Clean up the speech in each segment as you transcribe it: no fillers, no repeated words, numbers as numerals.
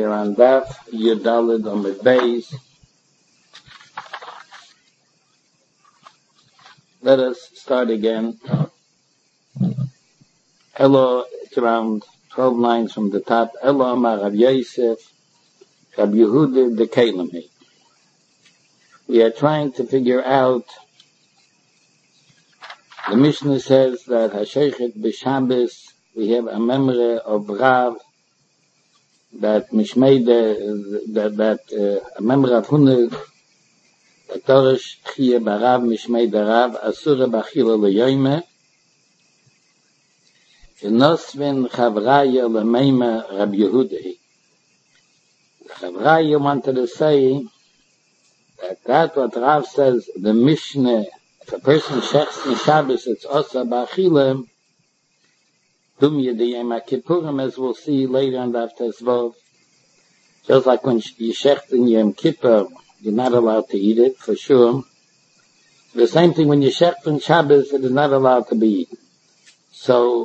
We're on Daf Yudalid on the base. Let us start again. Elo, it's around 12 lines from the top. Elo Amar Rav Yosef, Rav Yehuda de Kalemi. We are trying to figure out, the Mishnah says that Hashechet B'Shabbos, we have a memory of Rav, that Mishmeide, a memory of Hunde, that Dorish Chie Barav, Mishmeide Rav, Asura Bachila Leyoyme, Nosvin Chavraya Lemeime Rab Yehudei. Chavraya wanted to say that what Rav says, the Mishnah, if a person shechs in Shabbos, it's Osa Bachila, Dum Yediyem HaKippurim, as we'll see later on after Zvov. Just like when you shecht in Yom Kippur, you're not allowed to eat it, for sure. The same thing when you shecht in Shabbos, it is not allowed to be eaten. So,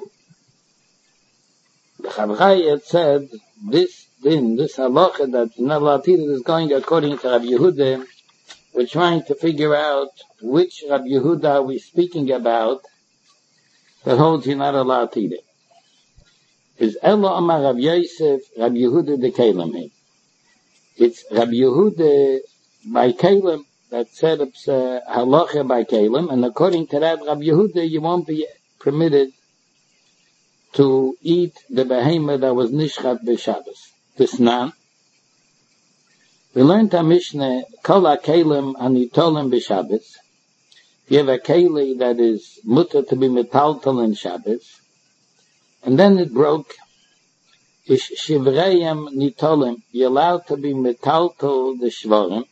the Chavraya said, this halacha that you're not allowed to eat it is going according to Rav Yehuda. We're trying to figure out which Rav Yehuda are we speaking about that holds you're not allowed to eat it. Is Elo Amar Rav Yosef, Rav Yehuda de Kalemi. It's Rav Yehuda by Kalem that said it's halacha by Kalem, and according to that Rav Yehuda, you won't be permitted to eat the behemoth that was nishchat b'Shabbos. Tisnan. We learned a Mishnah, Kol HaKelem Anitolim b'Shabbos. If you have a keli that is mutter to be metaltal in Shabbos, and then it broke, Ish Shivrayim Nitolim, you're allowed to be metaltal the Shvarim,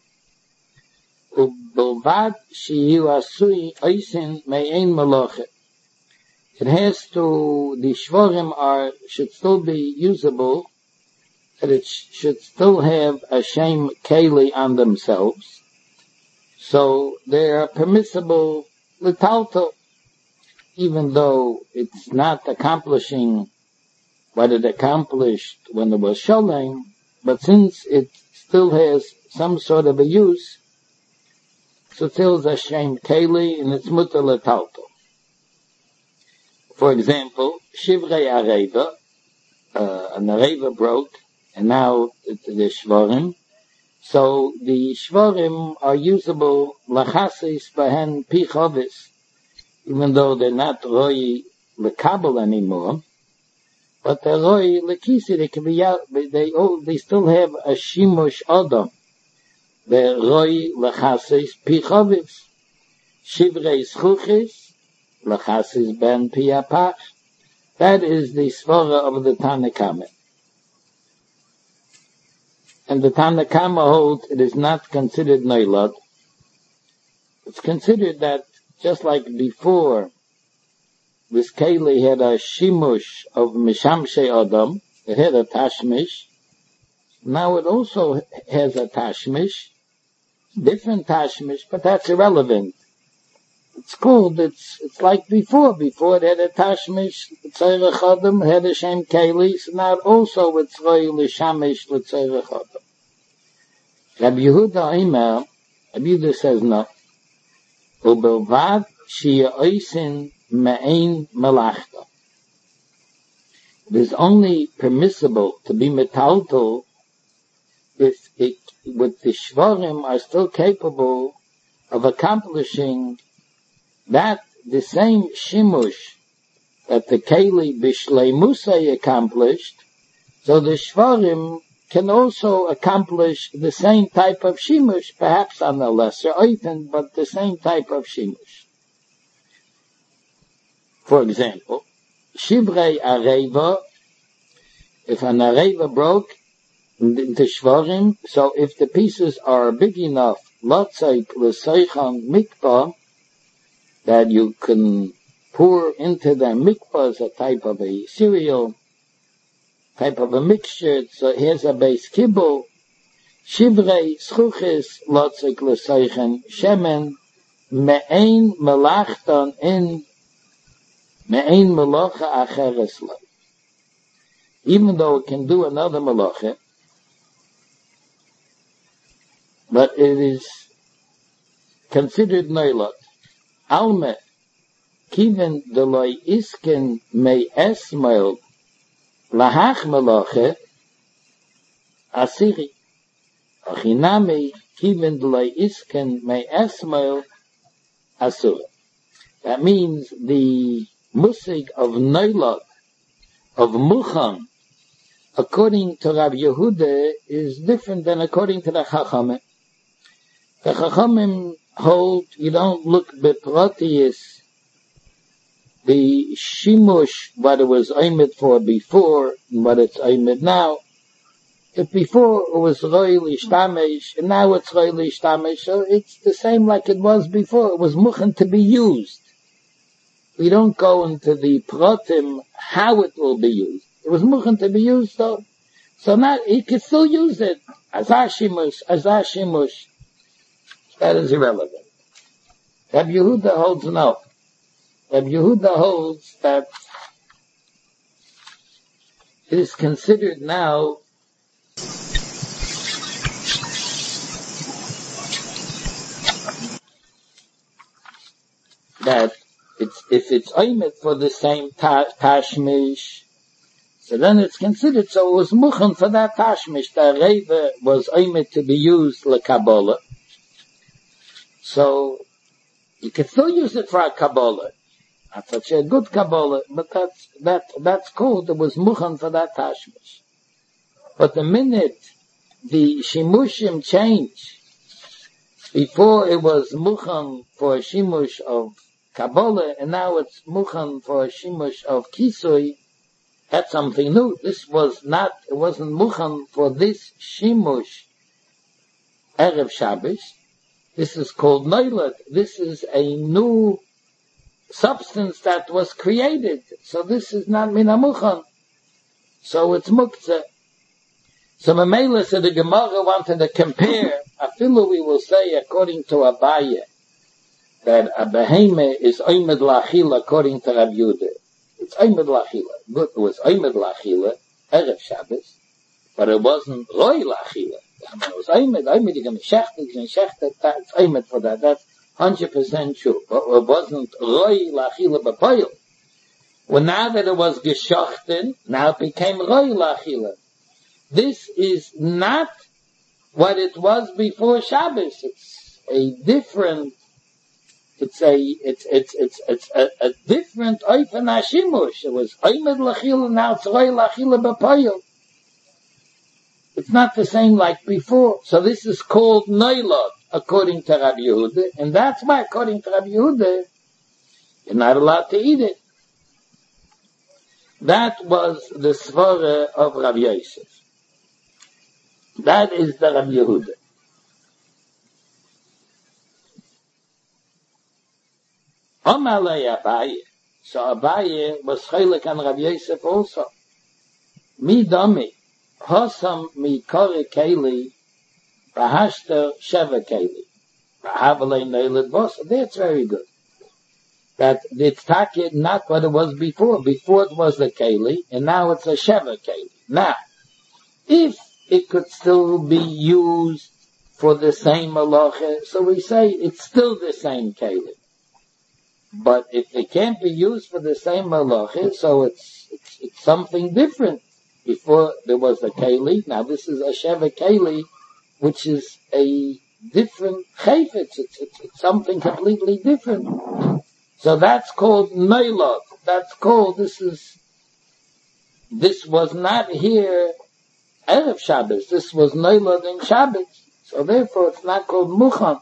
Ubelvad Shiyu Asui Oisin Me'ein Malochet. It has to, the Shvarim should still be usable, that it should still have a shame keli on themselves. So they are permissible metaltal, even though it's not accomplishing what it accomplished when it was sholem, but since it still has some sort of a use, so it still is a shame keli and it's mutar letaltal. For example, shivrei areva, an areva broke, and now it's the shvarim. So the shvarim are usable lachasis bahen pichovis, even though they're not roi lekabel anymore, but they're roi lekisi. They can be out. They still have a shimush adam. They're roi lachasis pichovis, shivrei schuchis. Lachasis ben piyapach. That is the svara of the Tanna Kama. And the Tanna Kama holds it is not considered noilad. It's considered that just like before, this keli had a shimush of mishamshei adam, it had a tashmish. Now it also has a tashmish, different tashmish, but that's irrelevant. It's called, it's like before. Before it had a tashmish, l'tzorech adam, had a shem keli, so now also it's roi l'shamish l'tzorech adam. Rabbi Yehuda Omer, Rabbi Yehuda says no. Ubelvad shia oisin me'ein melachta. It is only permissible to be metaltal if with the shvarim are still capable of accomplishing that the same shimush that the keli b'shleimusay accomplished, so the shvarim can also accomplish the same type of shimush, perhaps on a lesser oifen, but the same type of shimush. For example, shivrei areva, if an areva broke into shvarim, so if the pieces are big enough, lotzaik l'seichan mikvah, that you can pour into the mikvah as a type of a cereal, type of a mixture, so here's a base kibble, shivrei schuchis lotzik l'seichen shemen me'ein melachton in me'ein melocha acheres lo. Even though it can do another melacha, but it is considered noilot. Alme, kiven de loy isken mei esmail lahach meloche asiri. Achinami, kiven de loy isken mei esmail asur. That means the musig of noilot, of muchan, according to Rabbi Yehuda, is different than according to the Chachamim. The Chachamim hold you don't look beprotius, the shimush, what it was aimed for before, and what it's aimed now. If before it was roi l'ishtamesh, and now it's roi l'ishtamesh, so it's the same like it was before. It was muchen to be used. We don't go into the protim how it will be used. It was muchen to be used, so now he can still use it as ashimush. That is irrelevant. Rabbi Yehuda holds no. Rabbi Yehuda holds that it is considered now that if it's aimed for the same tashmish, so then it's considered, so it was muchen for that tashmish. The Reva was aimed to be used like Kabbalah. So you can still use it for a Kabbalah. Not such a good Kabbalah, but that's called, it was muchen for that tashmish. But the minute the shimushim change, before it was muchen for a shimush of Kabbalah, and now it's muchen for a shimush of kisui, that's something new. It wasn't muchen for this shimush Erev Shabbos. This is called Neilot. This is a new substance that was created. So this is not Min HaMuchan. So it's Muktzah. So Mamela said the Gemara wanted to compare, afilu we will say according to Abaye, that a beheme is Oymed Lachila according to Rabbi Yehuda. It's Oymed Lachila. Good, it was Oymed Lachila, Erev Shabbos, but it wasn't Roy Lachila. It was Oymed, you're going to shechted, that's Oymed for that. That's 100% true. But it wasn't Roy Lachila B'Poyel. Well, now that it was geschochten, now it became Roy Lachila. This is not what it was before Shabbos. It's a different, it's a different Oifen HaShimush. It was Oymed Lachila, now it's Roy Lachila B'Poyel. It's not the same like before. So this is called Neilot, according to Rabbi Yehuda, and that's why, according to Rabbi Yehuda, you're not allowed to eat it. That was the svara of Rabbi Yosef. That is the Rabbi Yehuda. Amalei Abaye. So Abaye was chaylik on Rabbi Yosef also. Mi dami. Hosam mi kore keli. Bahashter sheva keli. Bahavalei neilad bosa. That's very good. That it's not what it was before. Before it was a keli, and now it's a sheva keli. Now, if it could still be used for the same halacha, so we say it's still the same keli. But if it can't be used for the same halacha, so it's something different. Before there was a keli, now this is a sheva keli, which is a different chayfetz. It's something completely different. So that's called neilot. That's called, this was not here Erev Shabbos. This was neilot in Shabbos. So therefore it's not called muchan.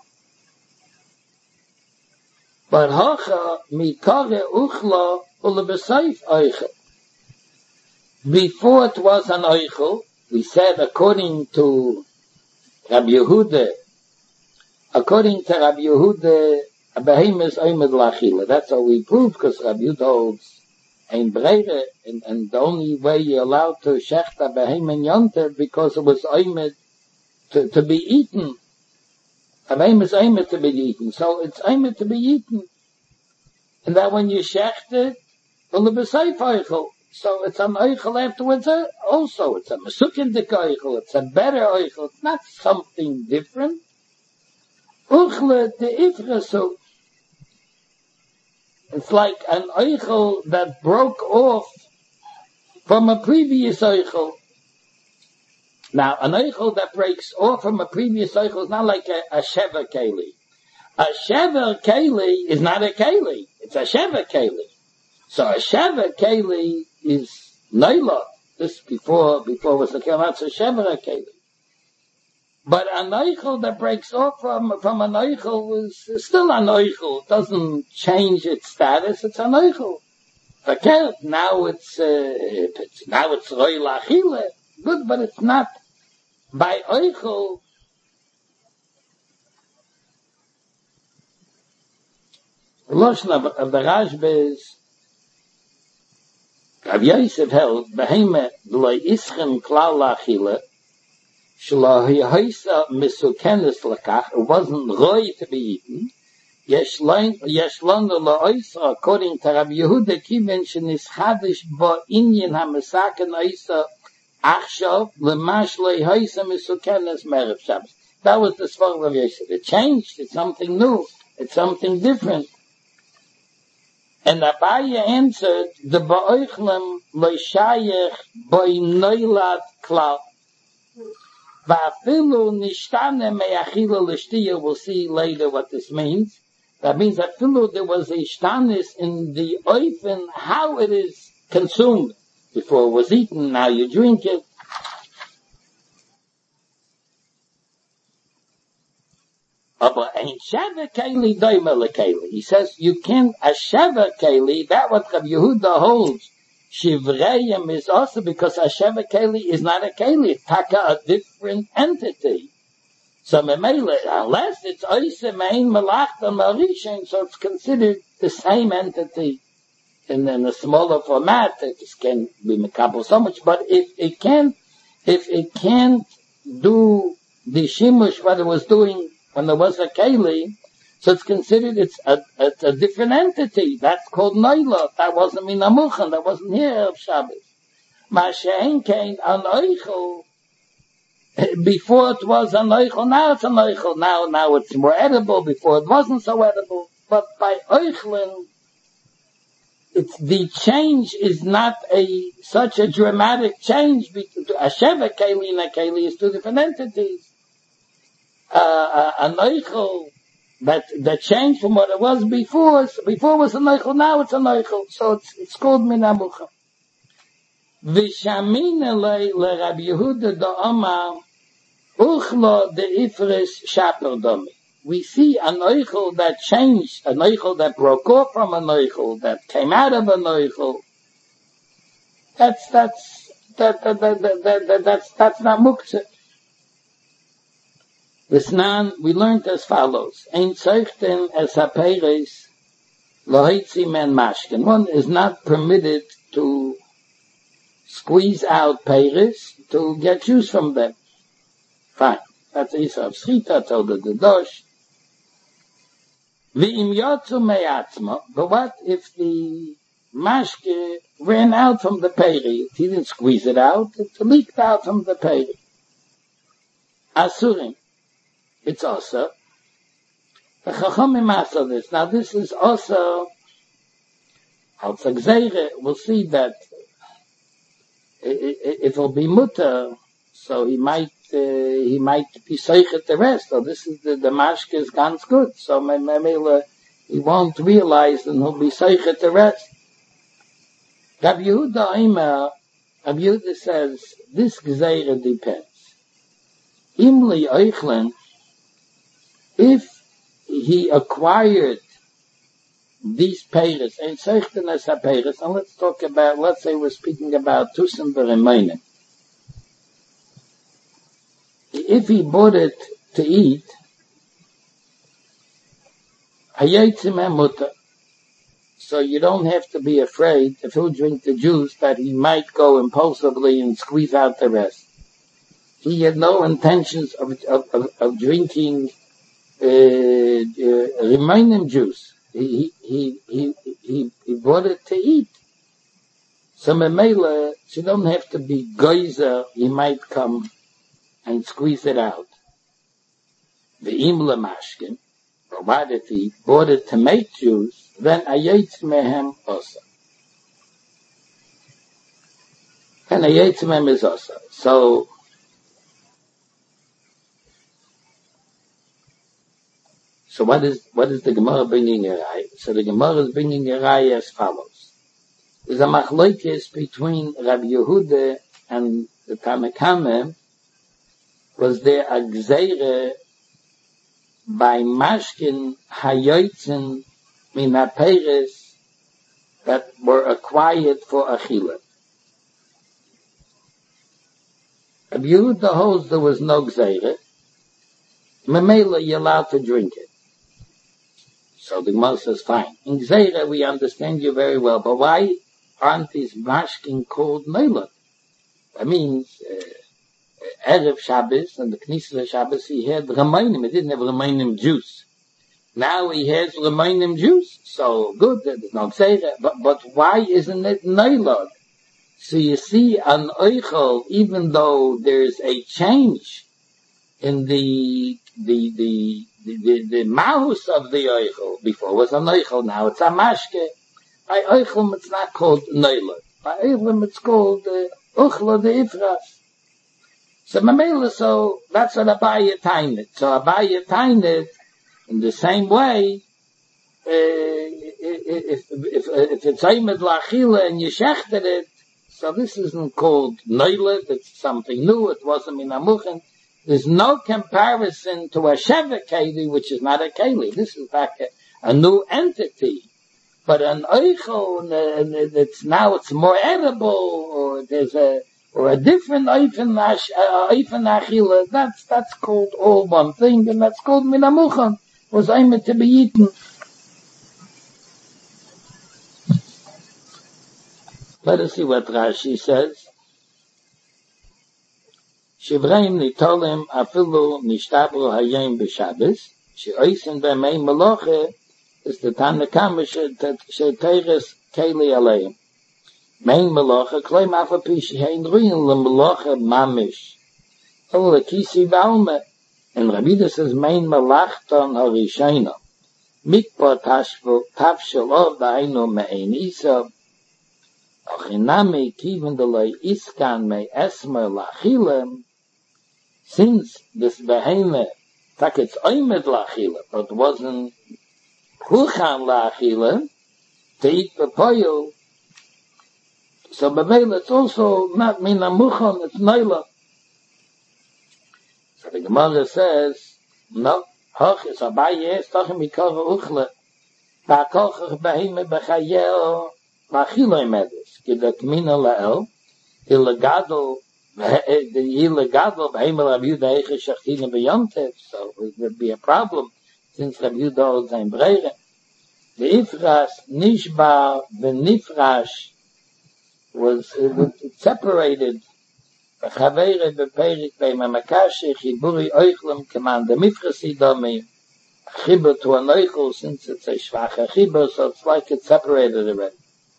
But hacha mikare uchla ulebesayif oichel. Before it was an oichel, we said according to Rabbi Yehuda, a behem is oymed lachila. That's how we prove, because Rabbi Yehuda holds ein breire, and the only way you're allowed to shecht a behem in yonter, because it was oymed to be eaten. A behem is oymed to be eaten, so it's oymed to be eaten. And that when you shecht it, will it be safe oichel. So it's an oichel afterwards also. It's a mesukendik oichel. It's a better oichel. It's not something different. Uchle te ifresu. It's like an oichel that broke off from a previous oichel. Now, an oichel that breaks off from a previous oichel is not like a shever keli. A shever keli is not a keli. It's a shever keli. So a shever keli is neila. This before was the keli, that's a shever keli. But an oichel that breaks off from an oichel is still an oichel. It doesn't change its status. It's an oichel. Okay, now it's roi lachile. Good, but it's not by oichel. The Lashon of the Rashba is Rav Yosef held beheme lo ischem klal lachile. It wasn't roi to be eaten. Yeshlon la'oisa, according to Rabbi Yehuda, kiven shenischadish bo inyan ha'mesaken oisa achshav lemash le'hoisa mesukenes merev Shabbos. That was the Svar of Rav Yosef. It changed. It's something new. It's something different. And Abaye answered, the ba'oichlem le'shayech boi noilad klal. We'll see later what this means. That means that there was a shtanis in the oifen, how it is consumed. Before it was eaten, now you drink it. He says, you can't, a shever keli, that what Rav Yehuda holds, Shivrayim is also because a Sheva Keli is not a Keli, it's taka a different entity. So Memele, unless it's Oise Mein Melachta Marishin, so it's considered the same entity in a smaller format. It can be mekabel so much, but if it can't do the shimush what it was doing when there was a Keli, so it's considered it's a different entity. That's called Noila. That wasn't Minamuchan. That wasn't here of Shabbos. Mashen came an Oichel. Before it was an Oichel, now it's an Oichel. Now it's more edible. Before it wasn't so edible. But by Oichlin, the change is not such a dramatic change. A Sheva Keli and a Keli is two different entities. An Oichel, that the change from what it was before was a noichel, now it's a noichel, so it's called minamucha. V'shamina le Rabbi Yehuda da Omar uchlo de ifres shaper domi. We see a noichel that changed, a noichel that broke off from a noichel, that came out of a noichel. That's not muktzah. Visnan, we learned as follows. Ein zeichten es haperes lohitzi men mashken. One is not permitted to squeeze out peres to get juice from them. Fine. That's Isa of Schita, told the Dosh. V'im yotzu me'atzma. But what if the mashke ran out from the peri? He didn't squeeze it out. It leaked out from the peri. Asurim. It's also the Chachamim answer this. Now this is also al Tzagzeire. We'll see that it will be mutter, so he might be seichet the rest. So this is the mashke is ganz good. So maybe he won't realize and he'll be seichet the rest. Rabbi Yehuda says this Gzeire depends. Imli Eichlen. If he acquired these peiros, and seichten as a peiros, and let's say we're speaking about Tusim B'Remenim. If he bought it to eat, hayetzim emuta. So you don't have to be afraid if he'll drink the juice that he might go impulsively and squeeze out the rest. He had no intentions of drinking remaining juice. He bought it to eat. So Memela, you don't have to be geyser, he might come and squeeze it out. The imla mashkin. what if he bought it to make juice? Then ayetz mehem osa. And ayetz mehem is osa. So what is the Gemara bringing a rai? So the Gemara is bringing a rai as follows. There's a machlokes between Rabbi Yehuda and the Tanna Kamma. Was there a gzeire by mashkin hayotzen min haperes that were acquired for achila? Rabbi Yehuda holds there was no gzeire. Memela, you're allowed to drink it. So the Gemara says, fine. In gzeire, we understand you very well, but why aren't these mashkin called neilot? That means, Erev Shabbos and the Knesset of Shabbos, he had Ramainim. He didn't have Ramainim juice. Now he has Ramainim juice. So good, there's no gzeira. But why isn't it neilot? So you see, an oichel, even though there's a change in the mouse of the oichel, before it was an oichel, now it's a mashke. By oichel, it's not called neilot. By oichel, it's called uchla de ifras. So that's what Abaye tained. So Abaye tained in the same way, if it's aimed lachila and you shechted it, so this isn't called noilet, it's something new, it wasn't minamuchen. There's no comparison to a sheva keli, which is not a keli. This is like a new entity. But an oichel, it's more edible, or there's a different oifen achila, that's called all one thing, and that's called minamuchan, was aimed to be eaten. Let us see what Rashi says. Shivreim nitolim afilu nishtabru hayim b'Shabbos, she'oisen b'mei meloche, is the Tanna Kamma she'teres keli aleim. Mein meloche, klei mafapi she'hein ruyin le-meloche mamish. Oh, the kisi v'alme. And Rabbi says, mein melachton harishayna. Mikpa tafshelo v'aynu me'ein isa. Ochinami kiven delay iskan me esmer lachilem. Since this beheme, tak it's oimed lachilem, but wasn't huchan lachilem, to eat the poyo. So bevela, it's also not mina muchan, it's neila. So the Gemara says, no, hoch is abaye, stochem mikara uchle, ta'kochach beheme bechayeo, lachilem medis, kidat mina lael, illegadol, the illegadol beheme Rabbi Yehuda eiche shachtina beyontev, so it would be a problem, since Rabbi Yehuda holds ein breire. The ifras nishbar v'nifrash was separated. Chavere beperik be'mamakashi chiburi oichlem command the mifrasi domi chibur to an oichel, since it's a shvacha chibur, so it's like it's separated already.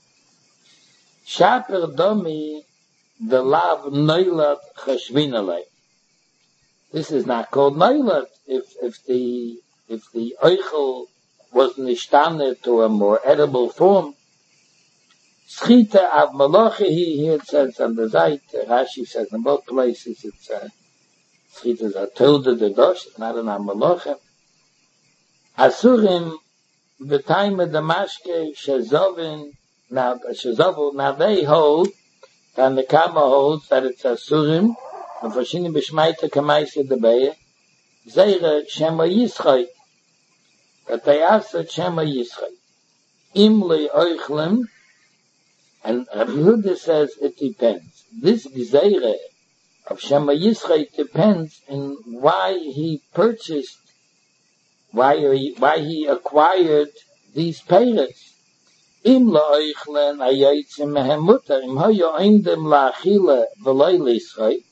Shaper domi the lav noilat chashvinalei. This is not called noilat if the oichel was nishtane to a more edible form. Schita av malachi, here it says on the Zayt, Rashi says in both places, it's Schita is a tilde de dosh, it's not an malachi. Asurim, the time of the mashke, shezovin, now they hold, and the Kamma holds that it's Asurim, and Fashini b'shmaita kamaisa debeye, Zeire shema yischai, that they ask that shema yischai. Imli oichlem, and Rabbi Yehuda says it depends. This gzeire of Shema Yischai depends on why he purchased, why he acquired these peiros. Im la'oichlen hayotzim mehem mutar, im hayo indem la'achila v'loi lischai,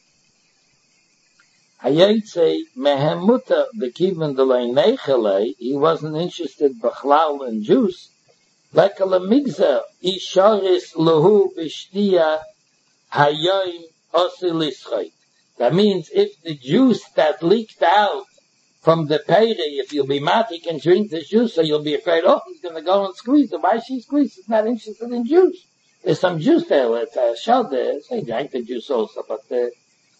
hayotze mehem mutar, the kiven delay nechelei, he wasn't interested b'chlal in juice. Like a lemigzer, isharis lehu b'shtia hayoim osilischoit. That means if the juice that leaked out from the peri, if you'll be mad, he can drink the juice, so you'll be afraid, oh, he's going to go and squeeze it. Why is she squeeze? He's not interested in juice. There's some juice there with shell there, so he drank the juice also, but the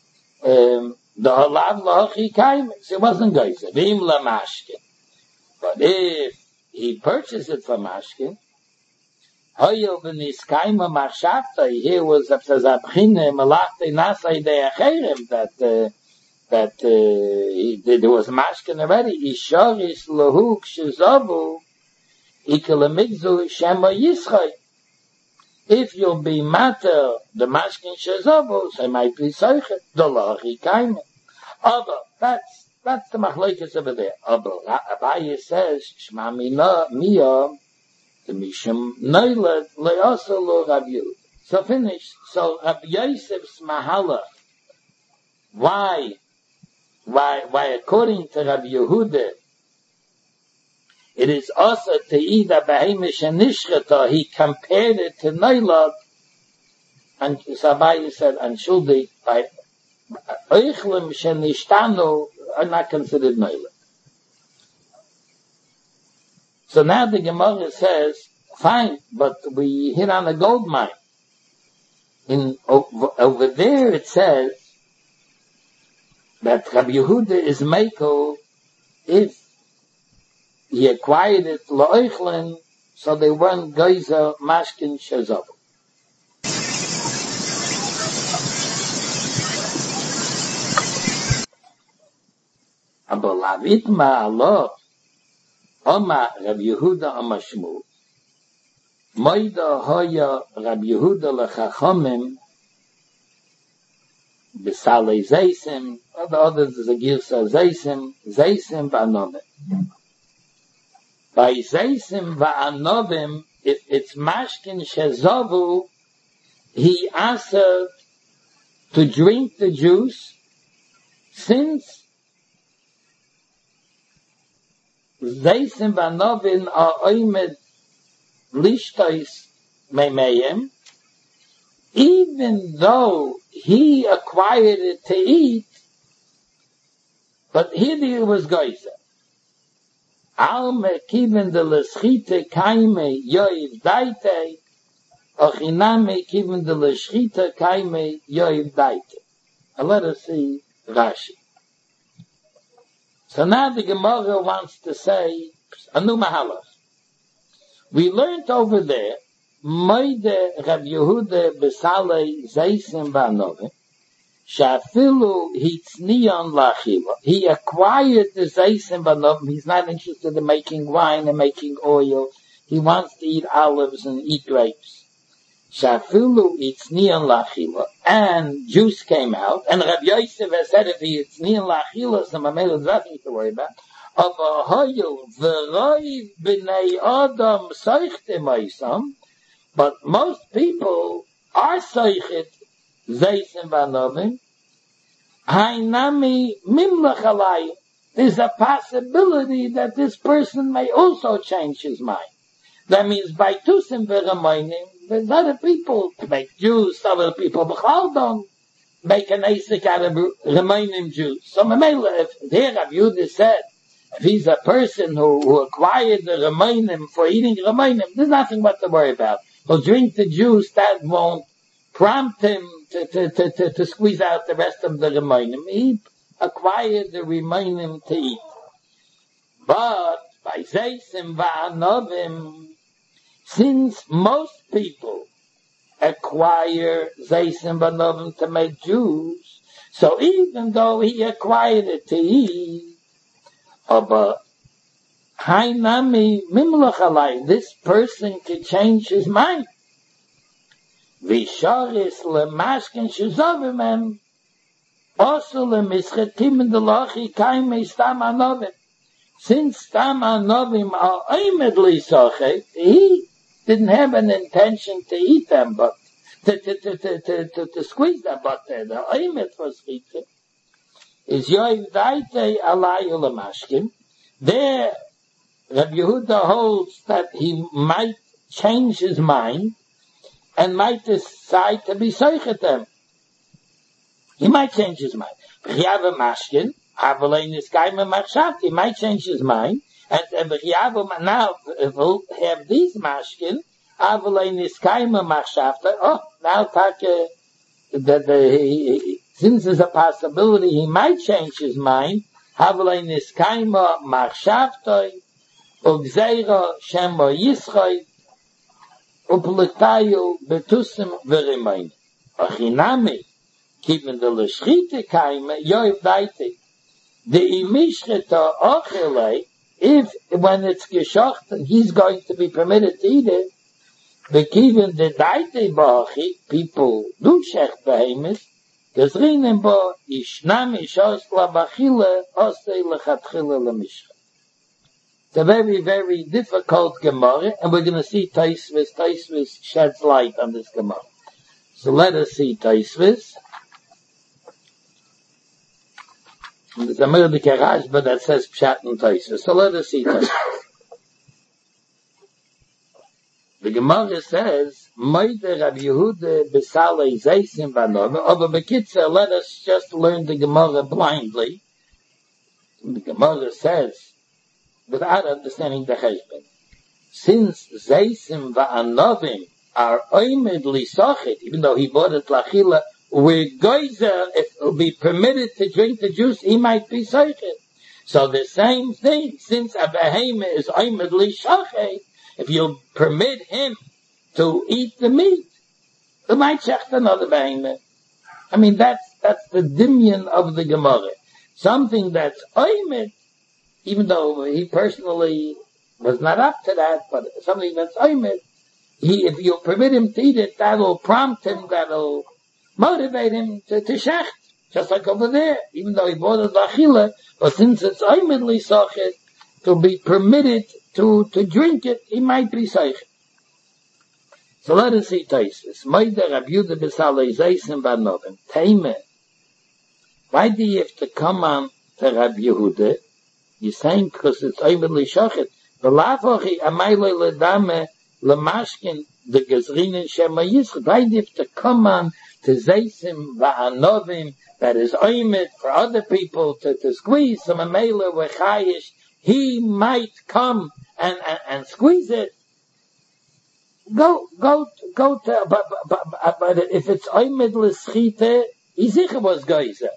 halav lochi kaim, so it wasn't geyser. V'im la mashkin. But if he purchased it from mashkin, hoyo v'niskaima machshavta, here was a abchine malachte nasai de acherem, that there was mashkin already. Ishoris lohuk shezavu ikelemigzu shema yischai. If you'll be matter the mashkin shezavu, so it might be soichet the lochi kaime. Although that's the machlokes over there. Although Abaye says shma miyah the mishum noilad le'asa lo Rav Yehuda. So finished. So Rav Yosef's mahala. Why according to Rav Yehuda, it is also to eat a behemish and nishchata, he compared it to noilad, and Sabai said, and shuldi, by oichlim shenishtanu are not considered noilad. So now the Gemara says, fine, but we hit on a gold mine. Over there it says that Rabbi Yehuda is Meiko if he acquired it la'oichlin, so they weren't geyser mashkin shezav. Aber lavit ma'alot Oma Rabbi Yehuda Oma Shmuel. Moida hoya Rabbi Yehuda lechachomim b'salei zeisim. The others is a girsa zeisim v'anovim. By zeisim v'anovim, if it's mashkin shezavu, he asked to drink the juice, since zeisim v'anovim are oimed lishtois meimeyim, even though he acquired it to eat, but here it was geyser. Al mekiven de leschite kaime yoiv daite, ochinam mekiven de leschite kaime yoiv daite. And let us see Rashi. So now the Gemara wants to say a new mahalach. We learned over there, Moide Rav Yehuda B'Salei Zeisim V'Anovim, Shafilu Hitznion Lachila. He acquired the Zeisim V'Anovim. He's not interested in making wine and making oil. He wants to eat olives and eat grapes. Shafilu Hitznion Lachila. And juice came out. And Rav Yosef has said if he Hitznion Lachila, so Mamela has nothing to worry about. But most people are soichet zeisim v'anovim. Hainami mimlach alayim. There's a possibility that this person may also change his mind. That means by tusim v'ramoinim, there's other people make juice, other people b'chal don't make an asik out of ramoinim juice. So Mamela, if there Rav Yehuda said, if he's a person who acquired the Ramainim for eating Ramainim, there's nothing what to worry about. He'll drink the juice, that won't prompt him to squeeze out the rest of the Ramainim. He acquired the Ramainim to eat. But by Zeisim Va'anovim, since most people acquire Zeisim Va'anovim to make juice, so even though he acquired it to eat, but Hainami Mimlach alay, this person could change his mind. Visharis lemashkin shezavim also lemischatim in the lachi kaime stam anovim. Since stam anovim are oimedly sochet, he didn't have an intention to eat them, but to squeeze them, but the oimed was eaten. Is yoiv daite alay ulamashkin. There, Rabbi Yehuda holds that he might change his mind and might decide to be soichet them. He might change his mind. But he have a mashkin, He might change his mind. And now, if he'll have these mashkin, now since there's a possibility he might change his mind, keeping the Lashchite Kaime, Yoiv Daite. The Imishcheta Ochele, if when it's geshocht and he's going to be permitted to eat it, the Kivin the Daite Bachi, people do shech behemoth, Gezrinen bo, Ishnam Ishos Labachile, Ose Lechatchile Lemishcha. It's a very, very difficult Gemara, and we're going to see Taisvis. Taisvis sheds light on this Gemara. So let us see Taisvis. There's a Merdike Rashba that says Pshat and Taisvis. So let us see Taisvis. The Gemara says, Moide Rabbi Yehuda B'Salei Zeisim Vanove. Over Bekitzer, let us just learn the Gemara blindly. The Gemara says, without understanding the Cheshbon, since Zeisim Va'anovim are Oimed Lisochet, even though he bought it Lachila, with Geyser, if he'll be permitted to drink the juice, he might be Sochet. So the same thing, since a Behema is Oimed Lisochet, if you permit him to eat the meat, he might shecht another Behema. I mean, that's the dimyan of the Gemara. Something that's Oimed, even though he personally was not up to that, but something that's Oimed, if you permit him to eat it, that'll prompt him, that'll motivate him to shecht. Just like over there, even though he bought a Lachila, but since it's Oimed Lisochet, to be permitted to drink it, he might be Sochet. So let us see Taisus. Moide Rabbi Yehuda B'Salei Zeisim V'Anovim. Teime. Why do you have to come on to Rabbi Yehuda? You're saying because it's Oimed Lisochet. V'Lavochi Amayloi Ledame Lemashkin the Gezrinin Shema Yischad. Why do you have to come on to Zeisim V'Anovim that is Oimed for other people to squeeze some Amela V'Chayish? He might come and squeeze it. Go to, but if it's Oimed L'Schite, Yizicha was Geyser.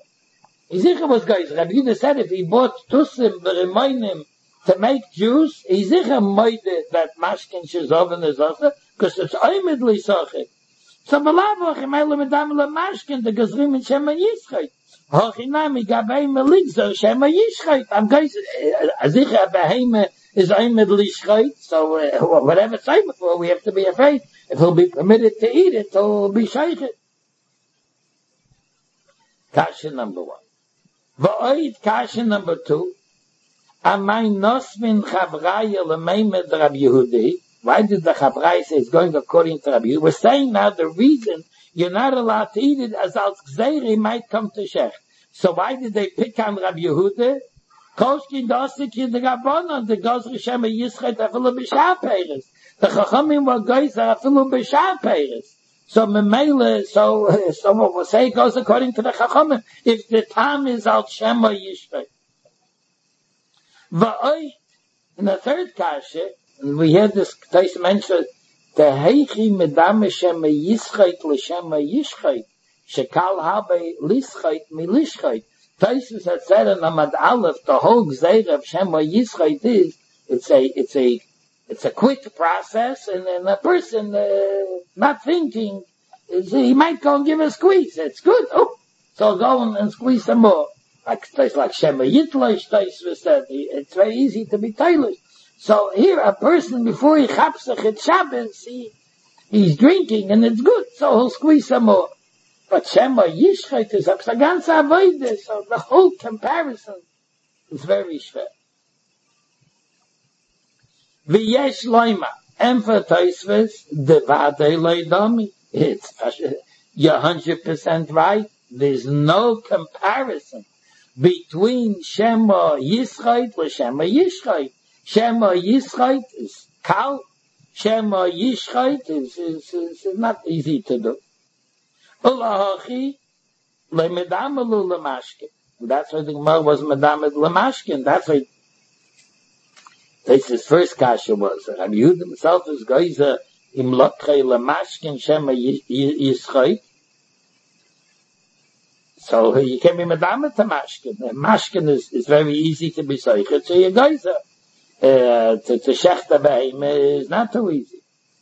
Rabbi Yehuda said if he bought Tusim V'Remoinim to make juice, Yizicha moide that Mashkin Shizovin is also, because it's Oimed L'Sochet. So Malavoch, Emele Medam L'Mashkin, the Gezrim in Shema Yischait. Hochinami Gabei Meligzo Shema Yischait. I'm going to, Azicha Behema is Oimed L'Shchait, so whatever it's Oimed for, we have to be afraid. If he'll be permitted to eat it, he'll be Sheichet. Kasha number 1. V'oid Kasha number 2. Amay Nosmin Chavraya L'Meimed Rabbi Yehudi. Why did the Chavraya say it's going according to Rabbi Yehudi? We're saying now the reason you're not allowed to eat it as al Gzeiri might come to Shech. So why did they pick on Rabbi Yehuda? Koshkin Dosik in the Rabbanon, the Gozri Shema Yischet Afilu B'Shah Peiris. The Chachamim were Geyser Afilu B'Shah Peiris. So Memele, so what we say goes according to the Chachamim. If the time is al Shema Yischet. Va'oi, in the third kasha, and we had this Tais mentioned, the heichi medame shema yischait l'shema yishchait, shekal habe lischait milishchait. Taisus had said in Amad Aleph, the whole gzeir of shema yischait is, it's a quick process, and then a person, not thinking, he might go and give a squeeze. It's good. Oh, so I'll go and squeeze some more. Like Shema Yitlosh, Taisus said, it's very easy to be tailish. So here, a person, before he chapsach at Shabbos, he's drinking, and it's good, so he'll squeeze some more. But Shema Yishchet is up, so the whole comparison is very schwer. V'yesh loima, emphasizes the vadei loidami. You're 100% right. There's no comparison between Shema Yishchet and Shema Yishchet. Shema Yischait is kal. Shema Yishchait is not easy to do. Ulahachi lemedamalu lemashke. And that's why the Gemara was Madamed Lamashkin. That's why his first kasha was. Rabbi Yehuda himself is Geiser im Lotrei Lamashkin Shema Yischait. So you can be Madamed to Mashkin. Mashkin is very easy to be Seichet, so you Geiser. To Shechta Beheim is not too easy.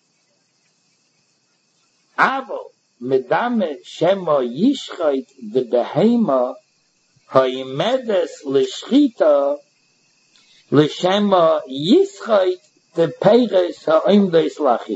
Avo, Medame Shema Yishchait the Behema Haimedes L'Shchita L'Shema Yishchait the Peires Ha'imdes L'Achila.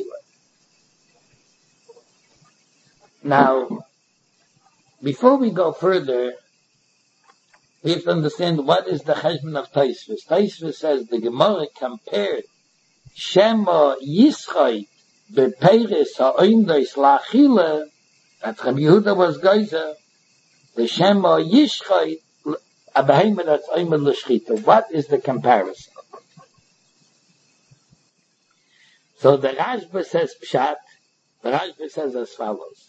Now, before we go further, we have to understand what is the cheshbon of Tosfos. Tosfos says the Gemara compared Shema Yishchait bePeiris ha'oimdos la'achila, that Rabbi Yehuda was geyser, the Shema Yishchait a behemah that's oimed l'shchita. What is the comparison? So the Rashba says Pshat. The Rashba says as follows: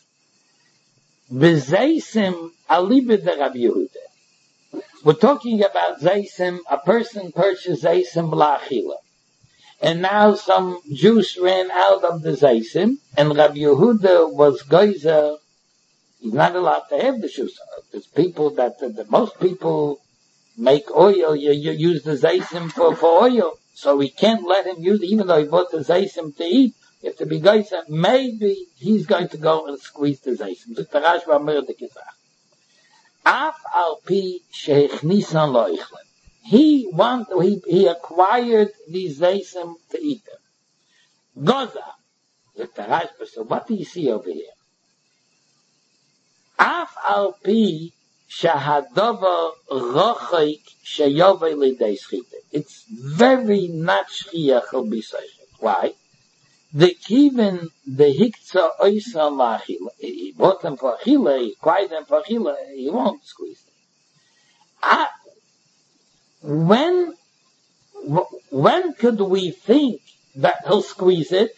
B'zeisim alibe de Rabbi Yehuda. We're talking about Zaysim, a person purchased Zaysim L'achila. And now some juice ran out of the Zaysim, and Rabbi Yehuda was geyser. He's not allowed to have the juice. There's people that most people make oil, you use the Zaysim for oil. So we can't let him use it, even though he bought the Zaysim to eat. You have to be geyser. Maybe he's going to go and squeeze the Zaysim. The Rashba Amir the Kizach. Af al pi sheichnisan loichlin. He acquired these zaysim to eat them. Goza. So what do you see over here? Af al pi shahadova rochaik sheyove lidei schita. It's very not shchiach al b'seichet. Why? The kivin, the hiktza oisan la'achila. He bought them for achila, he acquired them for achila, he won't squeeze them. When could we think that he'll squeeze it?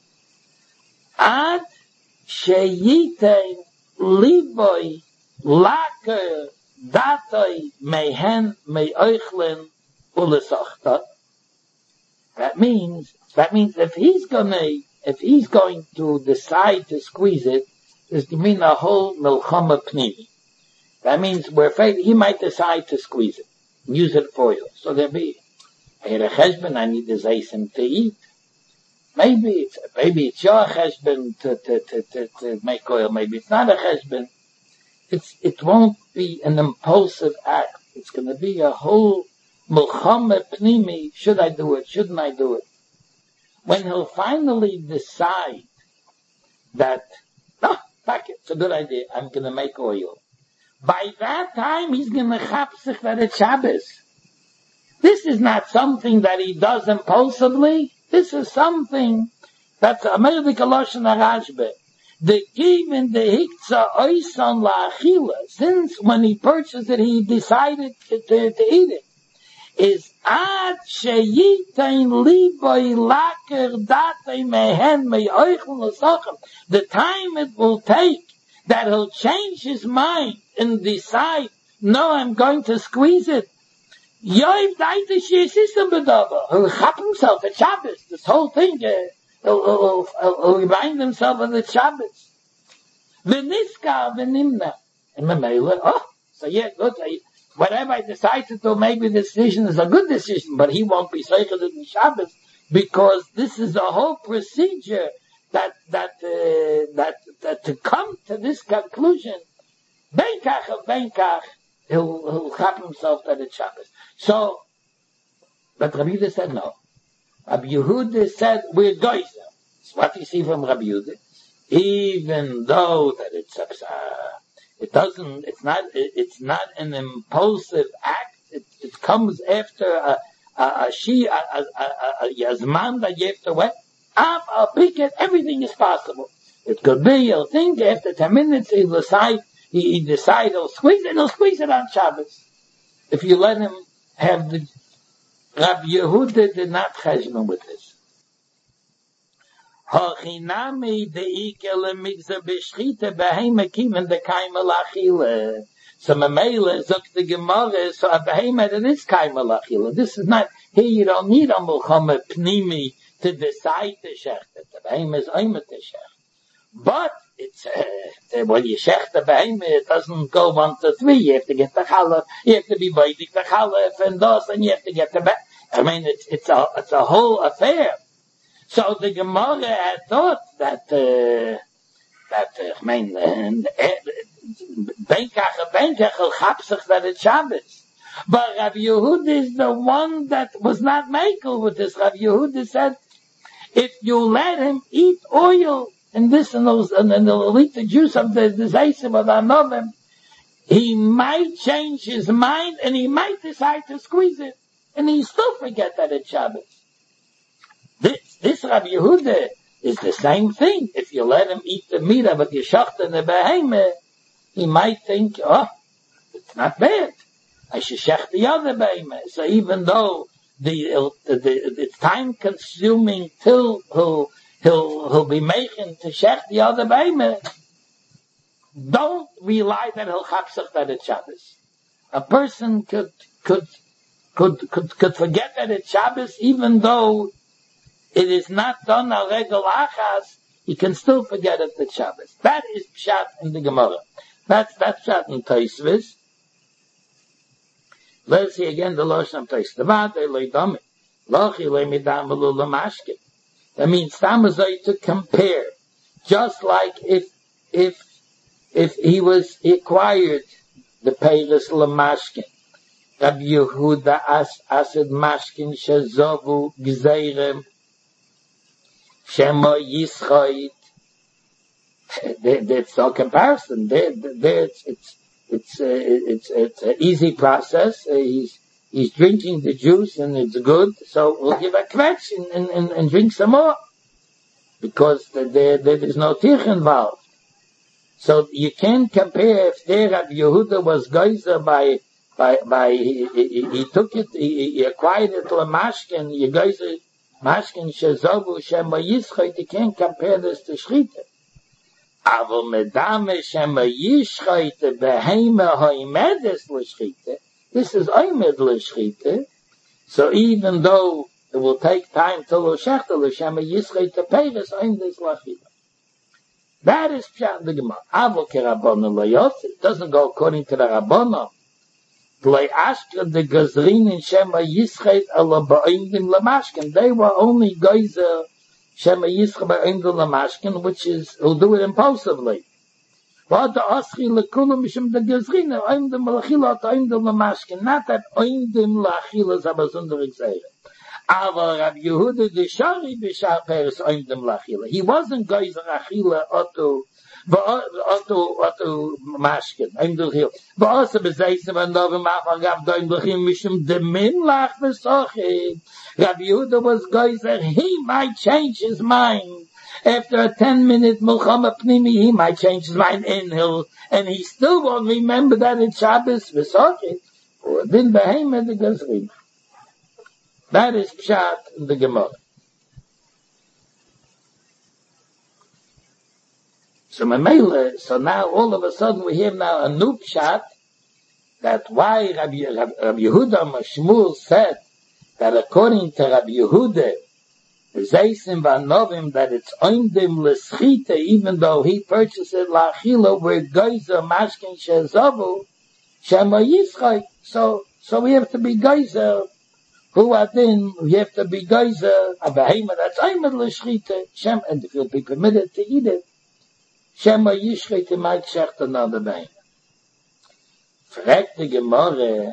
Ad sheyitein liboy laker datoi mehen me'oichlin ulesochta. That means if he's going to decide to squeeze it, there's to mean a whole milchama pnimi. That means we're afraid he might decide to squeeze it, use it for oil. So there'll be, I had a cheshbon, I need the zaysim to eat. Maybe it's your cheshbon to make oil. Maybe it's not a cheshbon. It won't be an impulsive act. It's going to be a whole milchama pnimi. Should I do it? Shouldn't I do it? When he'll finally decide that, no, fuck it, it's a good idea, I'm going to make oil. By that time, he's going to chapsich that it's Shabbos. This is not something that he does impulsively. This is something that's a America Loshen Arashbe. The given the hiktza oisan la'achila, since when he purchased it, he decided to eat it, is ad sheyitain liboy laker datei mehen me'oichlin l'sochem. The time it will take that he'll change his mind and decide, no, I'm going to squeeze it. Yoiv daite she'esisam b'dava. He'll chap himself at Shabbos. This whole thing, he'll remind himself of the Shabbos. V'niskar v'nimna. And Mamela, so yeah, good. Whatever I decide to do, maybe the decision is a good decision, but he won't be seichel in Shabbos, because this is a whole procedure that to come to this conclusion, Benkach, he'll chap himself that it's Shabbos. So, but Rabbi Yehuda said no. Rabbi Yehuda said, we're geyser. So what do you see from Rabbi Yehuda? Even though that it's not an impulsive act, it comes after a yazman that you have to wait. I'll pick it, everything is possible. It could be, he'll think after 10 minutes, he'll decide he'll squeeze it on Shabbos. If you let him have the, Rabbi Yehuda did not cheshbon with this. So Mamela sagt the Gemara, so a behemoth it is kaima lachila. This is not, here you don't need a mulchama pnimi to decide the shechter. The behemoth is oimet the shechter. But it's, when you shecht the behemoth, it doesn't go 1 to 3. You have to get the chalaf, you have to be baidik the chalaf and those, and you have to get the back. I mean, it's a whole affair. So the Gemara had thought that Benkach chapsach that it's Shabbos. But Rabbi Yehuda is the one that was not makel with this. Rabbi Yehuda said, if you let him eat oil and this and those, and then they'll eat the juice of the zaysim of Anovim, he might change his mind and he might decide to squeeze it. And he still forget that it's Shabbos. This Rabbi Yehuda is the same thing. If you let him eat the meat of a geshacht and the behemoth, he might think, oh, it's not bad. I should shech the other behemoth. So even though it's time consuming till he'll be making to shech the other behemoth, don't rely that he'll chapsach that it's Shabbos. A person could forget that it's Shabbos even though it is not done al regel achas, he can still forget it at Shabbos. That is pshat in the Gemara. That's pshat in Tosfos. Let's see again the Lashon of Tosfos. That means Tamazai to compare. Just like if he acquired the Peiris Lamashkin. Rabbi Yehuda asid mashkin shazovu gzeirem Shema Yisroid. There's no comparison. It's an easy process. He's drinking the juice and it's good, so we'll give a kvetch and drink some more. Because there is no tirch involved. So you can't compare if there Rabbi Yehuda was geyser by he took it, he acquired it to a mashkin, you geyser Mashkin shezovu shema yishchait, you can't compare this to shchita. Aval medame shema yishchait behema hoimedes l'shchita. This is oimed l'shchita. So even though it will take time till l'shechta l'shema yishchait to pay this oimedes l'shchita. That is pshat the Gemara. Aval kerabona l'yos. It doesn't go according to the Rabbana. They were only geyser Shema Yisrael Ba'indu Lamashkin, which is, who'll do it impulsively. Not that Oindim Lachila Zabazundar Exeire. Aber Rabbi Yehuda the Shari B'Shar Peres Oindim Lachila. He wasn't geyser Achila Otto mashkin, Oindim Lachila. But also B'Zeisim and Novim Afagav Doim Lachim Mishum Demin Lach V'Sochid. Rabbi Yehuda was geyser, he might change his mind. After a 10-minute Mulchama Pnimi, he might change his mind and he still won't remember that it's Shabbos V'Sochid. Or Din Behemoth the Gazrim. That is pshat in the Gemara. So now all of a sudden we have now a new pshat that why Rabbi Yehuda Mashmul said that according to Rabbi Yehuda, Zeisim Vanovim, that it's oindim l'schita, even though he purchased it la'achila with geyser mashkin shezavu shema yischai. So we have to be geyser. Who are then, we have to be geyser, a behemoth that's oimed l'schita, Shem, and if you'll be permitted to eat it, Shema Yishchait, you might shecht another behemoth. Fragt the Gemara,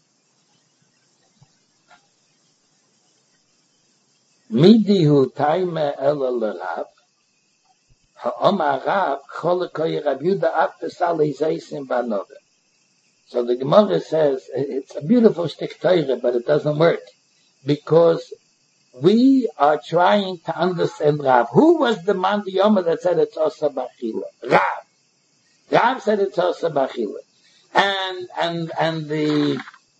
Midihu taime ela l'Rav, ha'omar Rav, cholokoy Rav Yuda after zeisim v'anovim. So the Gemara says, it's a beautiful shtick Torah, but it doesn't work. Because we are trying to understand Rav. Who was the man, the Yoma, that said it's Osa Bachila? Rav. Rav said it's Osa Bachila. And the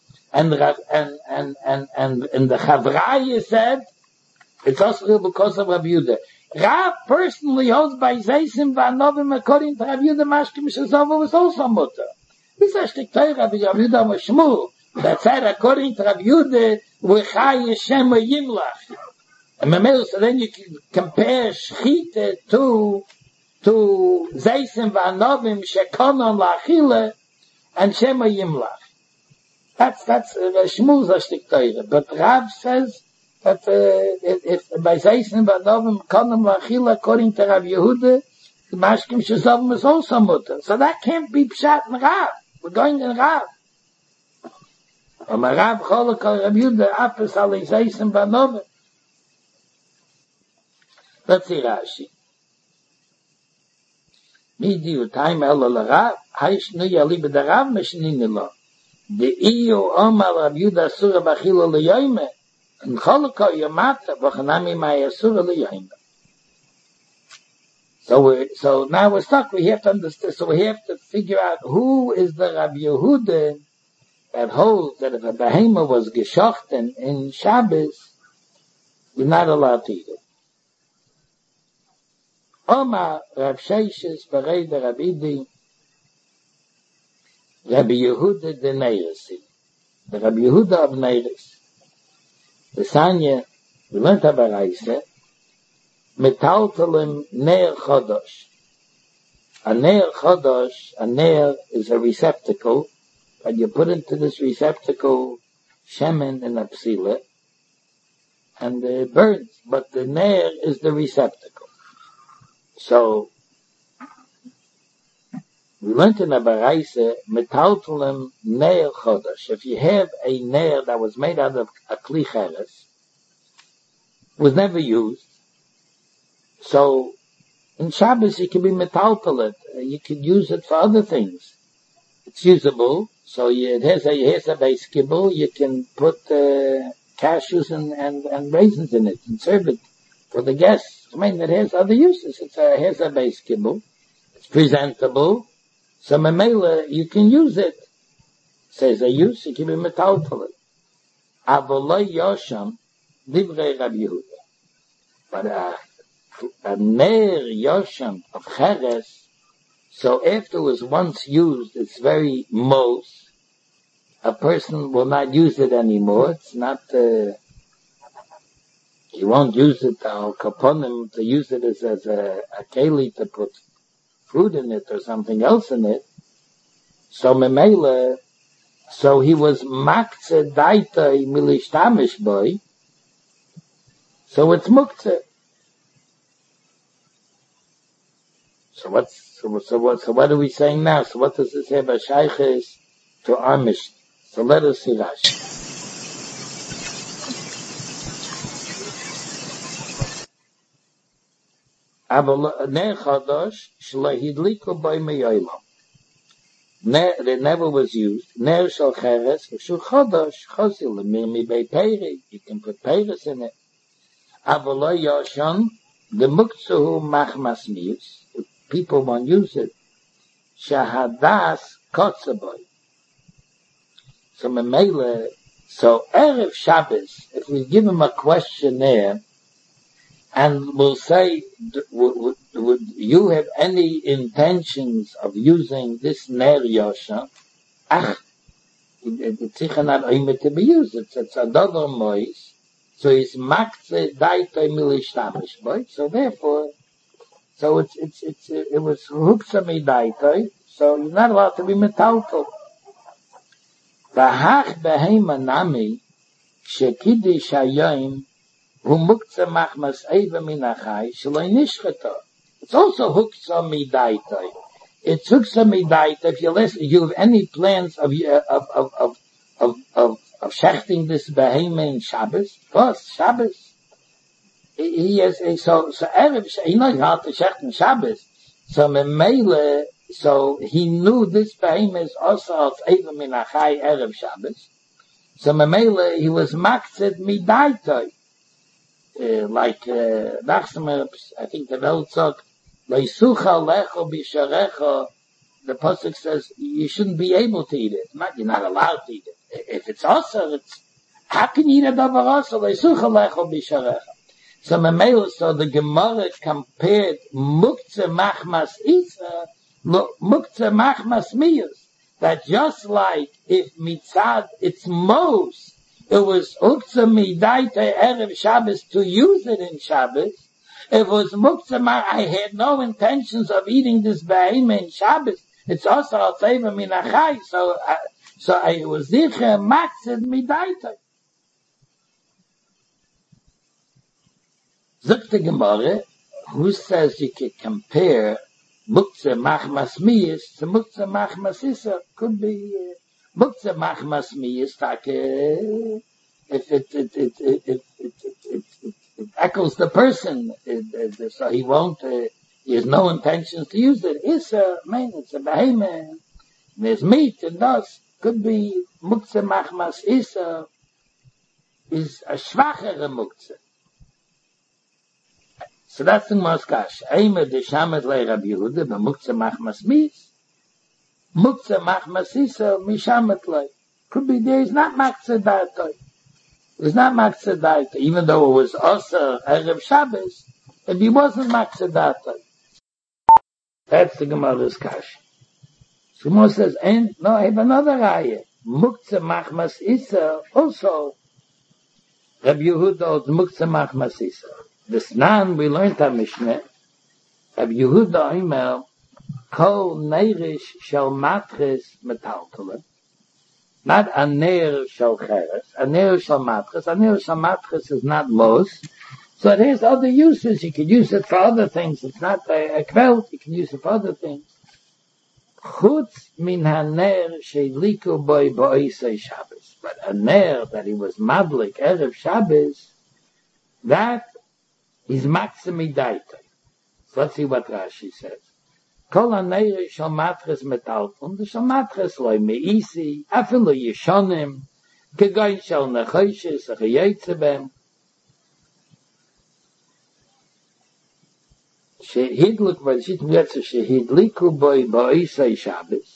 Chavraya said, it's also because of Rabbi Yehuda. Rav personally holds by Zeisim V'Anovim according to Rabbi Yehuda Mashkim Shazova was also mutter. This is a stick Torah of Rav Yehuda Mashmul. That said, according to Rav Yehuda, V'chai Yishem Yimlach. And so then you can compare Shchita to Zeisim V'anovim Shekonon La'achile and Shema Yimlach. That's Shmul's a stick Torah. But Rav says that if by Zeisim V'anovim Konon La'achile, according to Rav Yehuda, the Mashkim Shezovim is also mutter. So that can't be Pshat in Rav. We're going in Rav. Rav Cholok al Rav Yehuda Afes Ali Zeisim V'anovim. Let's see Rashi. Midi utayim elo l'Rav, haish nu yali b'darav meshnini lo. The iyo omar Rav Yehuda asura b'achila l'yoyme, and choloko yomata v'chanami ma'ay asura l'yoyme. So now we're stuck. We have to understand. So we have to figure out who is the Rav Yehuda that holds that if a behemoth was geschochten in Shabbos, you're not allowed to eat it. Omar Rav Sheishes Berei de Rabidi Rabbi Yehuda de Neiresi, the Rabbi Yehuda of Neiris. The Sanya, we learned about Raisa, Metaltalim Neir Chodosh. A Neir Chodosh, a Neir is a receptacle, and you put into this receptacle shemen and a psila, and it burns, but the Neir is the receptacle. So, we learned in a Baraisa, Metaltalim Neir Chodosh. If you have a Neir that was made out of a Kli Cheres, was never used, so in Shabbos you can be metaltal. You can use it for other things. It's usable. So it has a base kibble. You can put cashews and raisins in it and serve it for the guests. I mean, it has other uses. It has a base kibble. It's presentable. So memela, you can use it. Says a use, it can be metaltal. Avolay Yosham, Divrei Rabbi Yehuda. But a Neir Yosham of Cheres, so after it was once used, it's very most, a person will not use it anymore. It's not, he won't use it, or kaponim, to use it as a keli to put food in it or something else in it. So memela, so he was makze daita milishtamish boy, so it's muktzeh. So what are we saying now? So what does this have a shayches to our mission? So let us see Rashi. Ner Chodosh shelo hidliku bo meyoylam. It never was used. Ner shel Cheres v'shu Chodosh chosil mi bei peri. You can put peris in it. Avolo Yoshon the muktzeh machmas mius. People won't use it. Shahadas kotzaboy. So memele, so Erev Shabbos, if we give him a questionnaire, and we'll say, would you have any intentions of using this Ner Yosha? It's not aimed to be used. It's a dollar mois. So it's makze daitoi milishtamish boy. So therefore, so it was huksami daitoi. So you're not allowed to be metaltal. V'hach behema nami shekidish hayoim hu muktzeh machmas eva minachai shaloi nishchata. It's also huksami daitoi. It's huksami daitoi. If you listen, you have any plans of shechting this behema in Shabbos? First, Shabbos. He has, so Erev, he knows how to shecht in Shabbos. So memele, so he knew this behema is also of Eva Minachai Erev Shabbos. So memele, he was makzed midaitoi. Like, I think the Weltzog, Leisucha lecho bisharecha, the Pasuk says, you shouldn't be able to eat it. You're not allowed to eat it. If it's also, how can you eat a davar also? Leisucha lecho bisharecha. So the Gemara compared muktzeh machmas isa, muktzeh machmas miyus. that just like if mitzad its most, it was uktzah midaita erev Shabbos to use it in Shabbos. It was muktzah, I had no intentions of eating this behemoth in Shabbos. It's also a favor minachai, so I was zicher maxed midaita. Zuk the Gemara, who says you can compare muktzah machmas miyas to muktzah machmas isa? Could be muktzah machmas miyas, if it echoes the person, so he won't, he has no intentions to use it. Isa, man, it's a behemoth, there's meat and dust. Could be muktzah machmas isa is a schwachere muktzah. So that's the Moskash. Eimer de Shamet le Rabbi Yehuda, but muktzah machmas mis. Muktzah machmas isa, mishamet le. Could be there is not muktzah daitoi. It's not muktzah daitoi. Even though it was also Erev Shabbos, and he wasn't muktzah daitoi. That's the Gemara's Kash. So Gemara says, and no, I have another ayah. Muktzah machmas isa, also Rabbi Yehuda holds muktzah machmas isa. This nan we learned our Mishnah. Rabbi Yehuda Omer, kol neirish shel matres metaltele. Not a neir shel cheres. A neir shel matres. A neir shel matres is not most. So it has other uses. You can use it for other things. It's not a kvelt. You can use it for other things. Chutz min ha-ner sheidliku boi bo'isei Shabbos. But a neir that he was madlik Erev Shabbos, that is maximi daita. So let's see what Rashi says. Kol ha-neir shal matres metalton, the shal matres loy me'isi, afilu yishonim, kegoin shal nechoshes, achayetze bem. Shehidlik, weil shit mir jetzt shehidliku boi bo'isei Shabbos.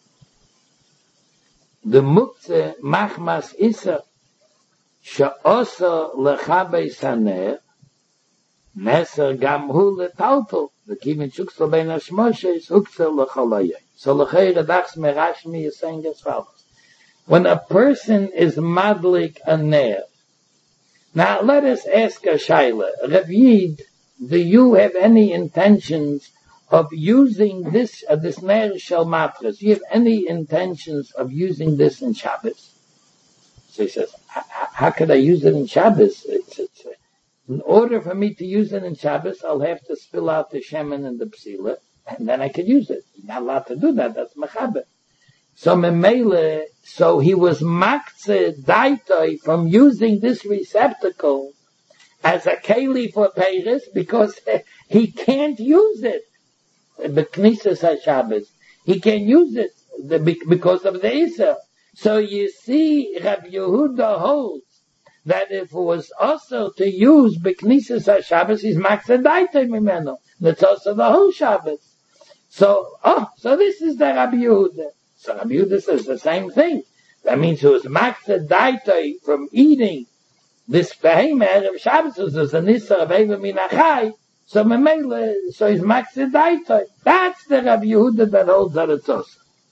The muktzeh machmas isa, she'osa lechabei saner, Neser gam hu letalto, the kiven shuksel ben hashmoshes, uksel lechalaye. So lechayre dachs merashmi is saying as follows. When a person is madlik a ner, now let us ask a shaila, Rav Yid, do you have any intentions of using this ner shel matres? Do you have any intentions of using this in Shabbos? So he says, how could I use it in Shabbos? In order for me to use it in Shabbos, I'll have to spill out the shemen and the psila, and then I could use it. You're not allowed to do that. That's mechaber. So memele, so he was makze daitoi from using this receptacle as a keli for Peiris because he can't use it. B'knisas HaShabbos. He can't use it because of the Isa. So you see, Rabbi Yehuda holds that if it was also to use B'knisas HaShabbos, he's makze daitoi mimeno. That's also the whole Shabbos. So this is the Rabbi Yehuda. So Rabbi Yehuda says the same thing. That means it was makze daitoi from eating this behemoth of Shabbos was a nissa of Eva Minachai, so memele, so he's makze daitoi. That's the Rabbi Yehuda that holds that it's also.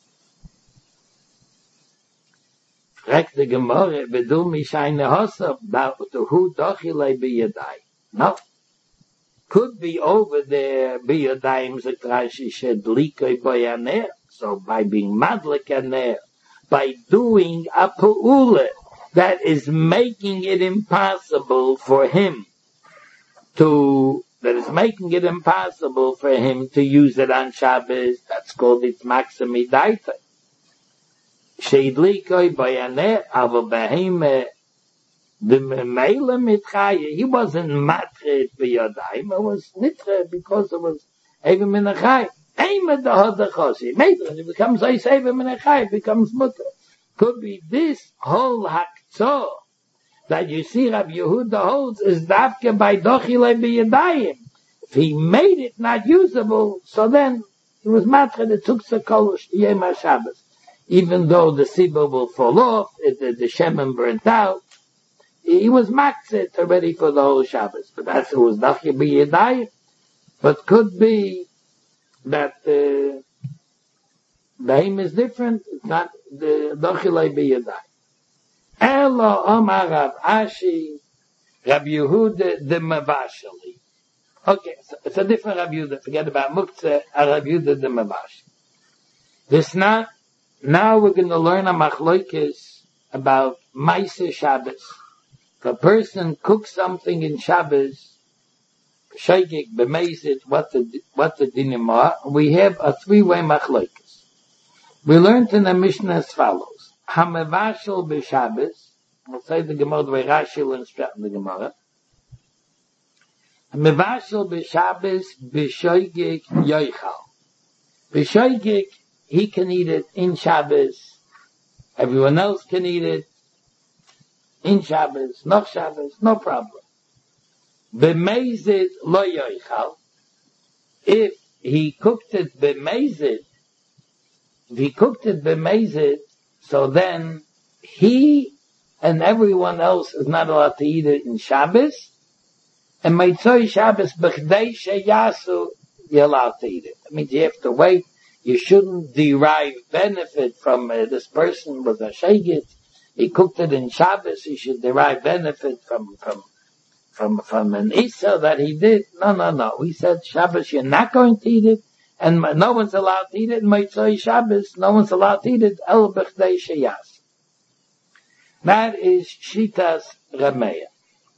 Fragt the Gemara, bedu mi shayne hosav, hu dochilei biyadai. No. Could be over there, biyadayim zekrashi shedlikoi boyaner. So by being madlik aner, by doing a pu'ule, that is making it impossible for him to use it on Shabbos. That's called its maximi daita. Sheidlikoi bayaner avo beheme the meile mitchaye. He wasn't matred b'yadayim. It was nitre because it was even minachai. Aimed the hodachosi. Later, it becomes I say minachai. It becomes mutter. Could be this whole haktzah that you see Rabbi Yehuda holds is dafke by dochile b'yadayim. If he made it not usable, so then it was matre the tuksa kolosh yom HaShabbos. Even though the sibah will fall off, the shemen burnt out, he was makzit already for the whole Shabbos. But that's it was dafke b'yadayim. But could be that Behem is different. It's not the Dochilei B'Yadai. Elo Omar Rav Ashi, Rav Yehuda the Mavashali. Okay, so it's a different Rav Yehuda. Forget about Muktzeh, Rav Yehuda the Mavashali. This not, now we're going to learn a Machlokes about Maaseh Shabbos. If a person cooks something in Shabbos, Shogeg, B'Meizid, what's the dinim are? We have a three-way Machlokes. We learned in the Mishnah as follows. Hamevashel b'Shabbos, we'll say the Gemara the way Rashi will instruct the Gemara. Hamevashel b'Shabbos b'Shogeg yoichal. B'Shogeg, he can eat it in Shabbos. Everyone else can eat it in Shabbos, not Shabbos, no problem. B'Meizid lo yoichal. If he cooked it b'Meizid, so then he and everyone else is not allowed to eat it in Shabbos. And Meitzoi Shabbos b'chdei sheyasu, you're allowed to eat it. That means you have to wait. You shouldn't derive benefit from this person was a shogeg. He cooked it in Shabbos. He should derive benefit from an Issa that he did. No. We said Shabbos, you're not going to eat it. And no one's allowed to eat it. Meitzoi Shabbos, no one's allowed to eat it. El b'chdei sheyas. That is Shitas Rameya.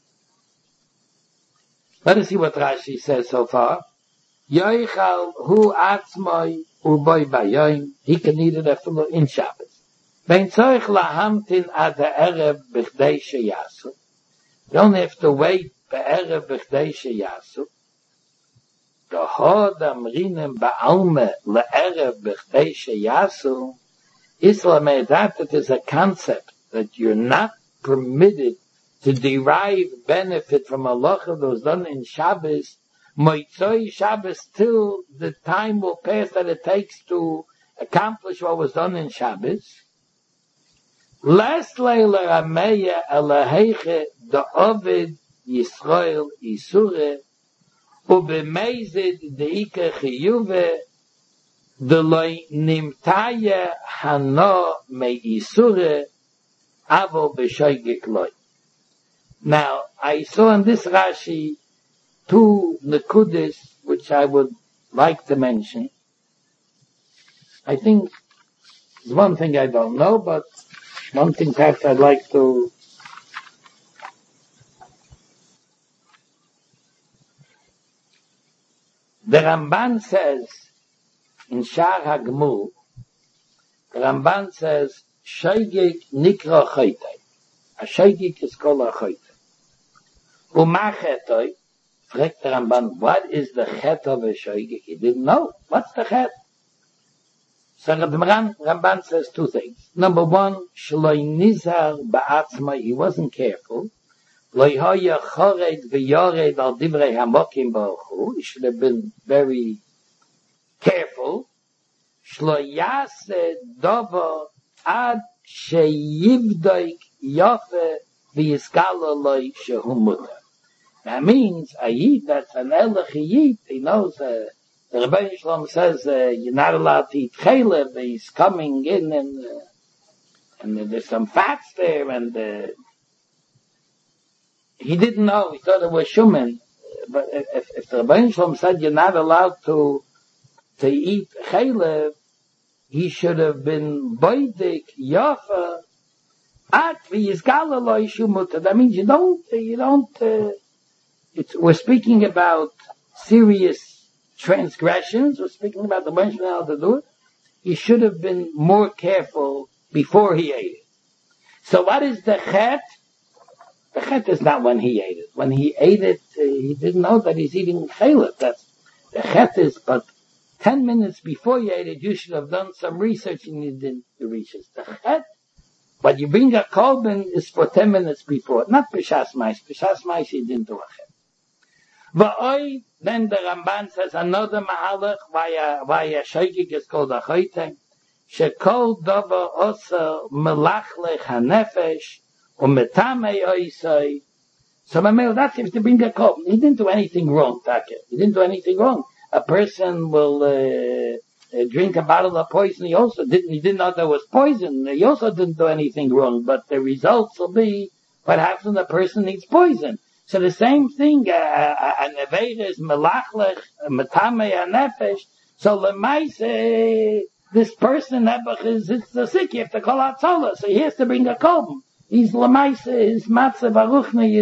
Let us see what Rashi says so far. Yoichal hu atzmoi uboy bayoim. He can eat it in Shabbos. Ben tzorich lahamtin ad ha'erev b'chdei sheyasu. You don't have to wait be'erev b'chdei sheyasu. The hod amrinem ba'alme le'erev b'chdei sheyasu is that it is a concept that you're not permitted to derive benefit from a halacha that was done in Shabbos, Moitzoi Shabbos, till the time will pass that it takes to accomplish what was done in Shabbos. Les leila rameya elaheiche the Ovid Yisrael Isure ubemeizid deike chiyuve the loy nimtaya hano me Isure avo b'shogeg loy. Now, I saw in this Rashi two nekudas which I would like to mention. I think there's one thing I don't know, but one thing perhaps I'd like to the Ramban says in Shar HaGemul, the Ramban says Shogeg nikra choytei. A shogeg is called a choytei. Uma chetoi, fragt the Ramban, what is the chet of a shogeg? He didn't know. What's the chet? So the Ramban says two things. Number one, shloi nizar ba'atzma, he wasn't careful. Loi hoya chored v'yored al divrei hamokim ba'ochu, he should have been very careful. Shloi yase dovo ad sheyivdoik yofe v'yiskalo loi shehu mutar. That means a yid that's an elech yid, he knows, the Rebbeinu Shalom says, you're not allowed to eat chaylev, he's coming in and there's some fats there, and he didn't know, he thought it was shumen. But if the Rebbeinu Shalom said you're not allowed to eat chaylev, he should have been boidik yafa at v'yizgala lo yishu mutar. That means you don't. We're speaking about serious transgressions. We're speaking about the mention how to do it. He should have been more careful before he ate it. So what is the chet? The chet is not when he ate it. When he ate it, he didn't know that he's eating chaylev. That's the chet is, but 10 minutes before you ate it, you should have done some research and you didn't do research. The chet, but you bring a korban is for 10 minutes before, not b'shas mais. B'shas mais, he didn't do a chet. V'oi, then the Ramban says another mahalach, why a shogeg is called a choytei, shekol dover osa melachlech hanefesh, u'metamei oisoi. So that's if to bring a korban. He didn't do anything wrong, Taka. He didn't do anything wrong. A person will drink a bottle of poison, he didn't know there was poison. He also didn't do anything wrong, but the results will be what happens when the person needs poison. So the same thing, an Aveira is melachlech, metame nefesh. So lemaise, this person is sick. You have to call out Tzala, so he has to bring a kolben. He's lemaise, his matzah baruchni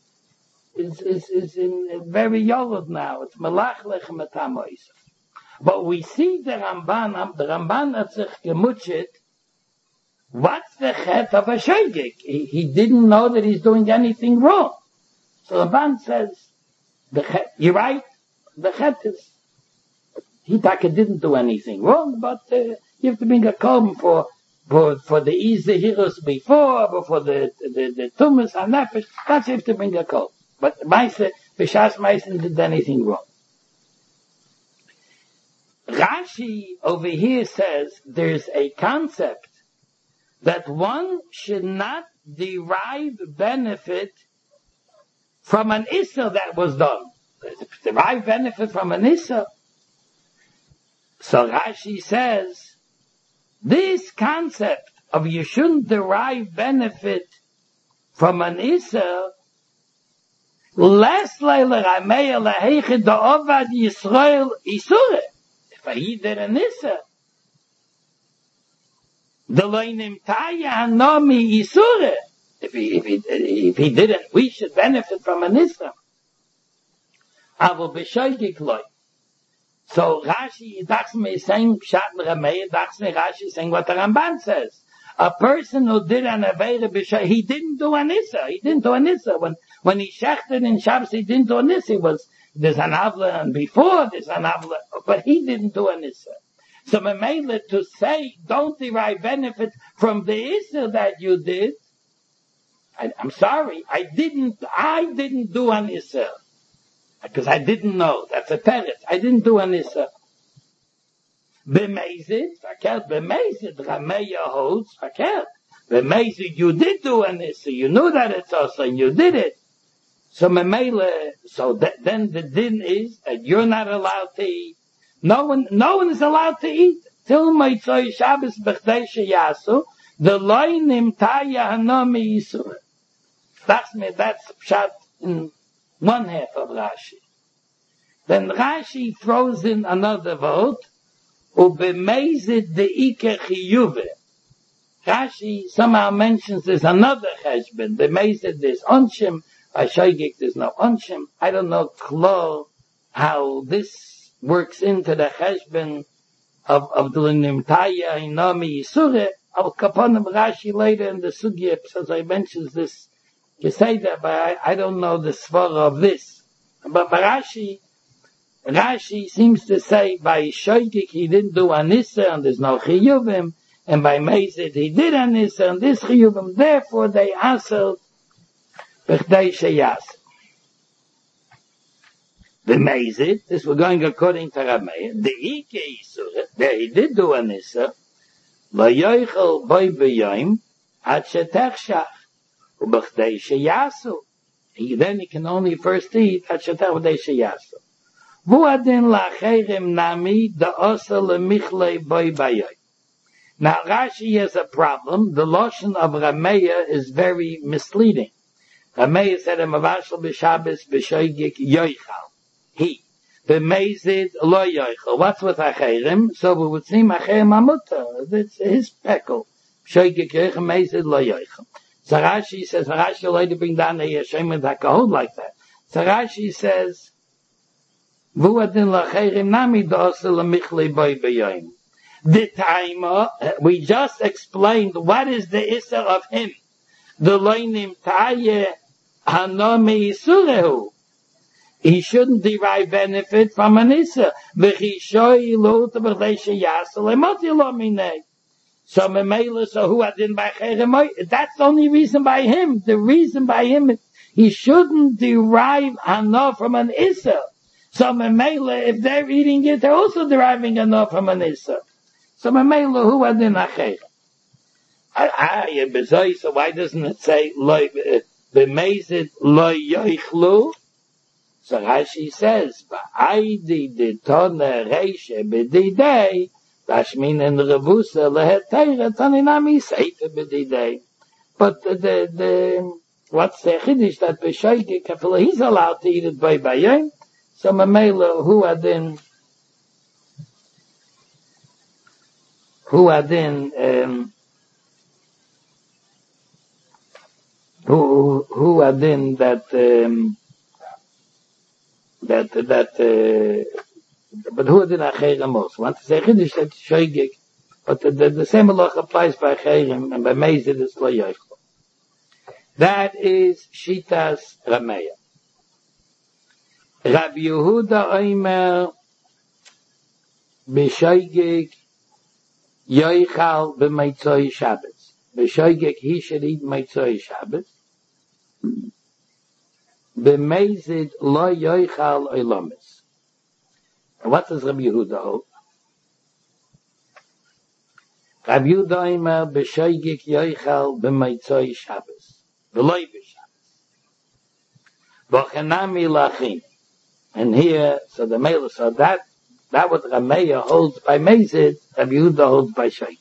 is in very yolod now. It's melachlech metame. But we see the Ramban hat sich gemutschet. What's the chet of a shoygik? He didn't know that he's doing anything wrong. So Ramban says, you're right, the chet is, he didn't do anything wrong, but you have to bring a kolben for the easy heroes before the tumas and nefesh, that's you have to bring a kolben. But Bishas Meisen did anything wrong. Rashi over here says there's a concept that one should not derive benefit from an issa that was done. Derive benefit from an issa. So Rashi says this concept of you shouldn't derive benefit from an issa less leila rameya lehechid da'ovad Yisrael isure. If he did an issa, the loinim taya hanomi isure. If he didn't, we should benefit from an issa. Avo b'shoygik loy. So Rashi, Dachsme is saying Pshat Rameya, Dachsme Rashi is saying what the Ramban says. A person who did an Aveira b'shoygik, he didn't do an issa. He didn't do an issa. When he shechted in Shabbos, he didn't do an issa. There's an avla and before there's an avla, but he didn't do an issa. So Mamela to say don't derive benefit from the issa that you did, I'm sorry, I didn't do an issa. Because I didn't know. That's a teretz. I didn't do an issa. B'mezid, fakert, b'mezid, Rameya holds, fakert. B'mezid, you did do an issa. You knew that it's also, and you did it. So then the din is that you're not allowed to eat. No one is allowed to eat till Motzei Shabbos b'chdei sheyasu the loinim taya hanomi yisur. That's pshat in one half of Rashi. Then Rashi throws in another vote, ubemezid deike chiyuve. Rashi somehow mentions there's another cheshbon. Bemezid there's onshim. By shoygik there's no onshim. I don't know klo how this works into the cheshbon of the nimtaya inami yisure. Al kaponim Rashi later in the sugya, as I mentions this, you say that, but I don't know the svara of this. But Rashi seems to say by shoygik he didn't do anissa and there's no chiyuvim, and by mezid he did anissa and this chiyuvim. Therefore they answered b'chdei sheyas. The mezid, this we're going according to Rameya. The ike yisur, there he did do anissa. Lo yoichel boy b'yoyim ad shetechshach. Ubechdei sheyasu. Then he can only first eat at shetech b'dei sheyasu. Vu adin la'cherim nami da'osa lemichlei boy bayoy. Now Rashi has a problem. The lotion of Rameya is very misleading. Rameya said a mavashal b'Shabbos b'shoygik yoichal. He. B'mezid lo yoichal. What's with acherim? So we would see acherim amuta. It's his peckle. B'shoygik yoichal, mezid lo yoichal. So Rashi says, Rashi will later bring down a Yeshem that can hold like that. So Rashi says, Vu adin la'cherim nami da'osa lemichlei boy bayoyim. The time, we just explained what is the issa of him. The loinim ta'ye hanomi yisurehu. He shouldn't derive benefit from an issa. V'chishoy lo t'bechdei sheyasu lemoti lo minei. So Memela, so who adin by cherem? That's the only reason by him. The reason by him is he shouldn't derive hana from an issa. So Memela, if they're eating it, they're also deriving hana from an issa. So Memela, who adin acher? So why doesn't it say b'mezid lo yoichlu? So Rashi says, "Ba'aydi de tona reisha b'didei, Lashmin and Revusa lehetayra taninami seifa b'didei." But the what's the chiddush that b'shoigik kafila he's allowed to eat it by bayim. So Mamela who adin who adin but who adin achayim also. Want to say chiddush that shoigik, but the same halach applies by achayim and by mezid is lo yochel. That is Shitas Rameya. Rabbi Yehuda Omer b'shoigig yoichal b'meitzoi Shabbos. B'shoigig he should eat meitzoi Shabbos. B'meizid lo yoichal oilomis. What does Rabbi Yehuda hold? Rabbi Yehuda Omer b'shoigig yoichal b'meitzoi Shabbos. V'loi b'Shabbos. V'chenami lachin. And here, so the male, so that what Rameya holds by Mezid, Rabbi Yehuda holds by Shoigig.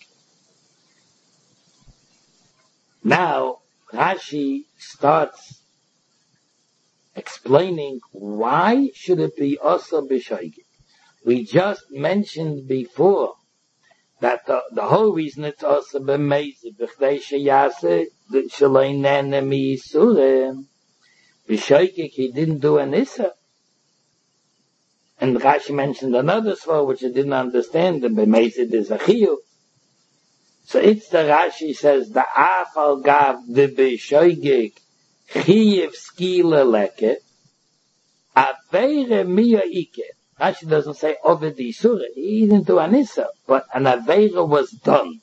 Now, Rashi starts explaining why should it be also b'Shoigig. We just mentioned before that the whole reason it's also b'Mezid, b'chdei sheyase, shaloi nene mi yisurim. B'Shoigig, he didn't do an Issa. And Rashi mentioned another svar which I didn't understand, and b'Mezid is a chiyuv. So it's the Rashi says, the afal gav the b'Shoigig chiyuv skila leke, aveire miya ike. Rashi doesn't say over the Surah, he didn't do an Issa, but an aveire was done.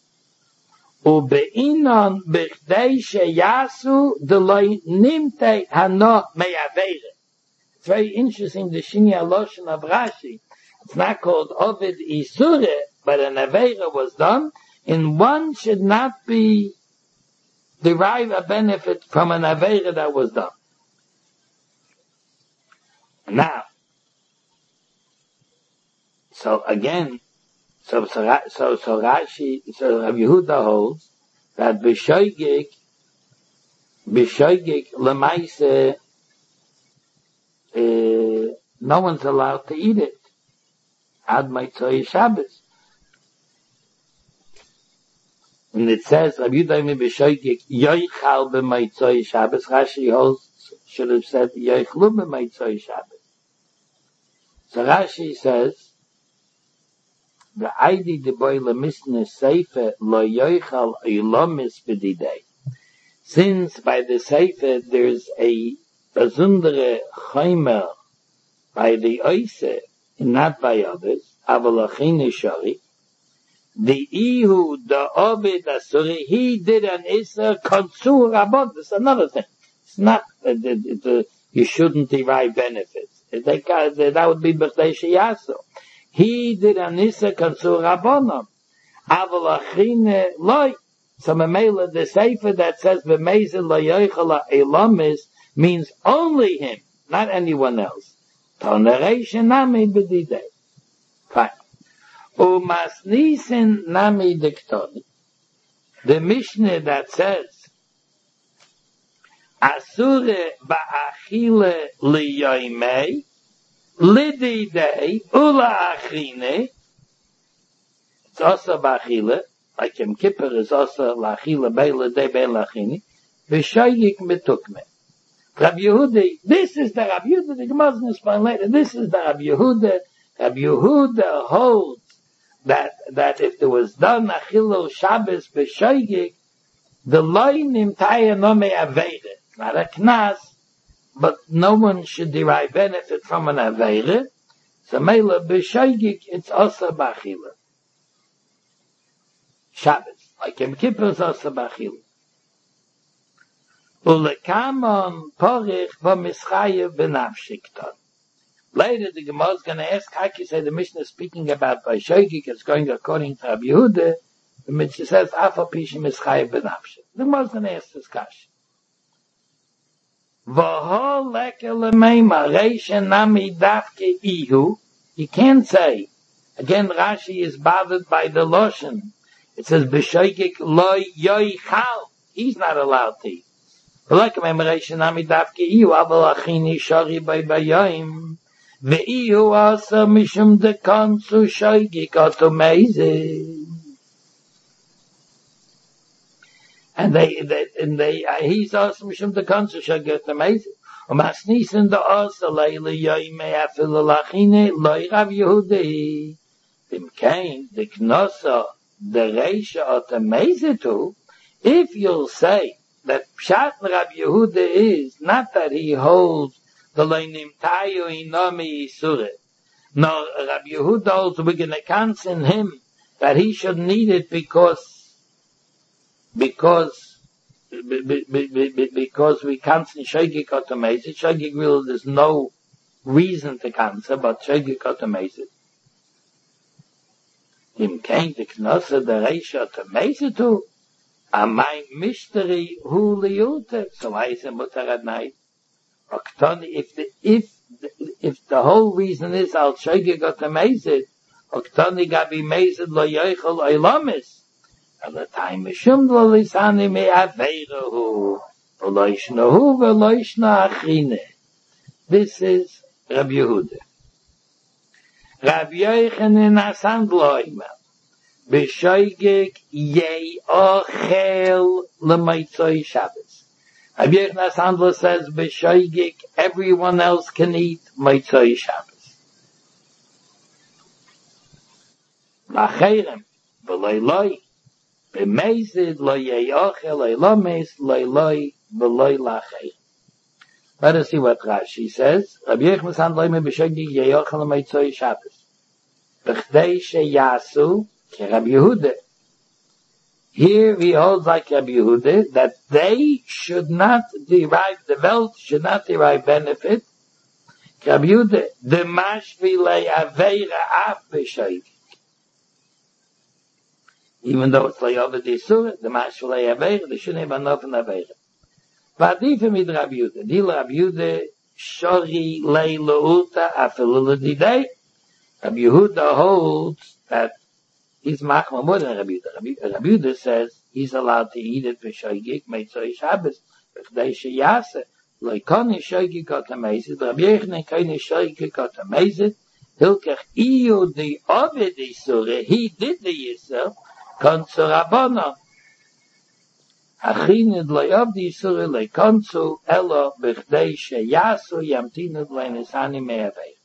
Ube'inon b'chdei sheyasu deloi nimte hano me'aveire. It's very interesting, the Shini Aloshan of Rashi. It's not called Ovid Isure, but an Aveira was done, and one should not derive a benefit from an Aveira that was done. Now, so again, so Rashi, so Rabbi Yehuda holds that B'shoigig Lemaise, no one's allowed to eat it. Ad Meitzoi Shabbos. And it says, Rabbi Yehuda b'Shoigig yoichal b'Meitzoi Shabbos. Rashi holds, should have said yoichlu b'Meitzoi Shabbos. So Rashi says, the Aidi de boy lemisne seife lo yoichal ilomis b'didei. Since by the seife there's a besondere chaimer by the oise, not by others, avalachine shari, the ihu, the obed asuri, he did an issa konsur rabot. That's another thing. It's not, you shouldn't derive benefits. That would be b'chdei sheyasu. He did an issa konsur rabonom. Avalachine loy. So Mamela, the sefer that says b'mezid lo yoichal elamis means only him, not anyone else. Toneration nami b'didei. Fine. Umasnisen nami diktoni. The Mishnah that says asure ba'achile liyoimei lididei ula achine. It's also ba'achile, like Yom Kippur is also la'achile be'la de be'la achine. B'shoigig metukme. Rabbi Yehuda, this is the Rabbi Yehuda, the Gemara will explain later, this is the Rabbi Yehuda. Rabbi Yehuda holds that if there was done Achilul Shabbos b'Shoigig, the loin imtaya no me'aveire. Not a knas, but no one should derive benefit from an aveire. So Mela b'Shoigig, it's also b'Achila. Shabbos, like Yom Kippur is also b'Achila. Ulekamon porich v'mischayev b'nafshikton. Later, the Gemara is going to ask, how can you say the Mishnah is speaking about by Shoigig, it's going according to Rabbi Yehuda, the Mishnah says, Afa Pishim is Chayev B'nafsheh. The Gemara is going to ask this question. V'ho lekel lemeima reisha nami dafke ihu. You can't say. Again, Rashi is bothered by the Loshen. It says, B'shoigik loy yoichal. He's not allowed to eat. V'lekel lemeima reisha nami dafke ihu. Aval achini shori bay bayoim. Ve'ihu asa mishum dekonsu shoigik otomezeh. And he's also mishum the country shall get amazing. Umasnisen the also leile yoyme afil lachine loy Rav Yehudi. Dem kain the knosa the reisha ot amazing too. If you'll say that Pshat Rav Yehuda is not that he holds the leinim tayu inami isure. No, Rav Yehuda holds we're going to cancel him that he should need it because we can't see Shogeg Otomezid. Shogeg will, there's no reason to cancel, but Shogeg Otomezid. Im kein de Knosse der Reisha Otomezid too. Amay mystery hu liyute. So why is it mutter at night? Oktoni, if the whole reason is al Shogeg Otomezid, Oktoni gabi mezid lo yoichel oilamis. At the time, Mishum lo lisani me aveiruhu, v'loishnahu v'loishna achine. This is Rabbi Yehuda. Rabbi Yochanan Asan Bloima, b'shoigeg yei ochel l'maitzoi Shabbos. Rabbi Yochanan Asan Bloima says, b'shoigeg, everyone else can eat maitzoi Shabbos. Lacherem, v'loiloi, B'meizid lo yeyochel lomes loy v'loy lachay. Let us see what Rashi says. Rabbi Yochanan San loy me b'shogeg yeyochel l'meitzoi Shabbos. B'chdei sheyasu ke Rabbi Yehuda. Here he holds like Rabbi Yehuda that they should not derive, the wealth should not derive benefit. Rabbi Yehuda, the mashvilei aveira af b'shogeg. Even though it's layover the surah, the mashvalei aveira, they shouldn't have enough in aveira. V'adifim mid Rabbi Yehuda. Dil Rabbi Yehuda shori lei leuta afilu l'didei. Rabbi Yehuda holds that he's machma more than Rabbi Yehuda. Rabbi Yehuda says he's allowed to eat it v'shoigig meitzoi Shabbos v'chdei sheyase loikoni shoigig otamezid. Rabbi Yochanan koni shoigig otamezid hilkech iyu the oved the surah. He did the yisur. Konsu Rabbana. Achinid loyav di Yisuri le konsu elo b'chdei sheyasu yamtinid le'nisani me'avei.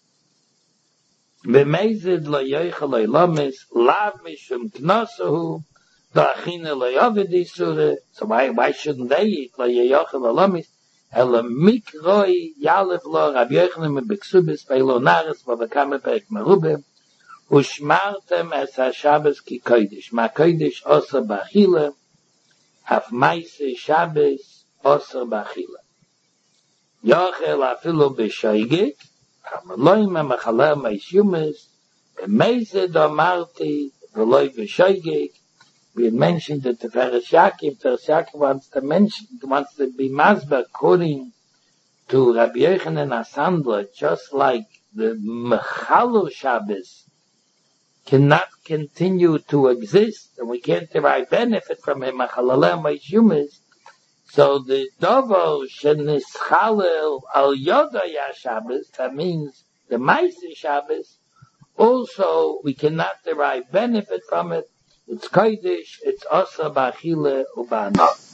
V'meizid loyoichel lo'lomis lav mishum knosuhu da'achinid loyav di Yisuri. So why shouldn't they eat loyoichel lo'lomis? Elo mikroi yalef lo Rabbi Yochanan me b'ksubis ve'lo naris v'vakame perek merubim. Ushmartem es ha-Shabbos ki kodesh. Ma kodesh osir b'achila. Haf maise Shabbos osir b'achila. Yochel afilu b'shoigig. Hameloim ha-machaleh meishumis. B'meise domarti v'loi b'shoigig. We had mentioned that the Teferes Yaakov wants to be masber according to Rabbi Yochanan Asandler, just like the Mechalu Shabbos cannot continue to exist, and we can't derive benefit from him. So the Dovo Shenischalel al Yodaya Shabbos, that means the Maisa Shabbos, also we cannot derive benefit from it. It's Kodesh, it's Asa B'Achile U'Ba'anah.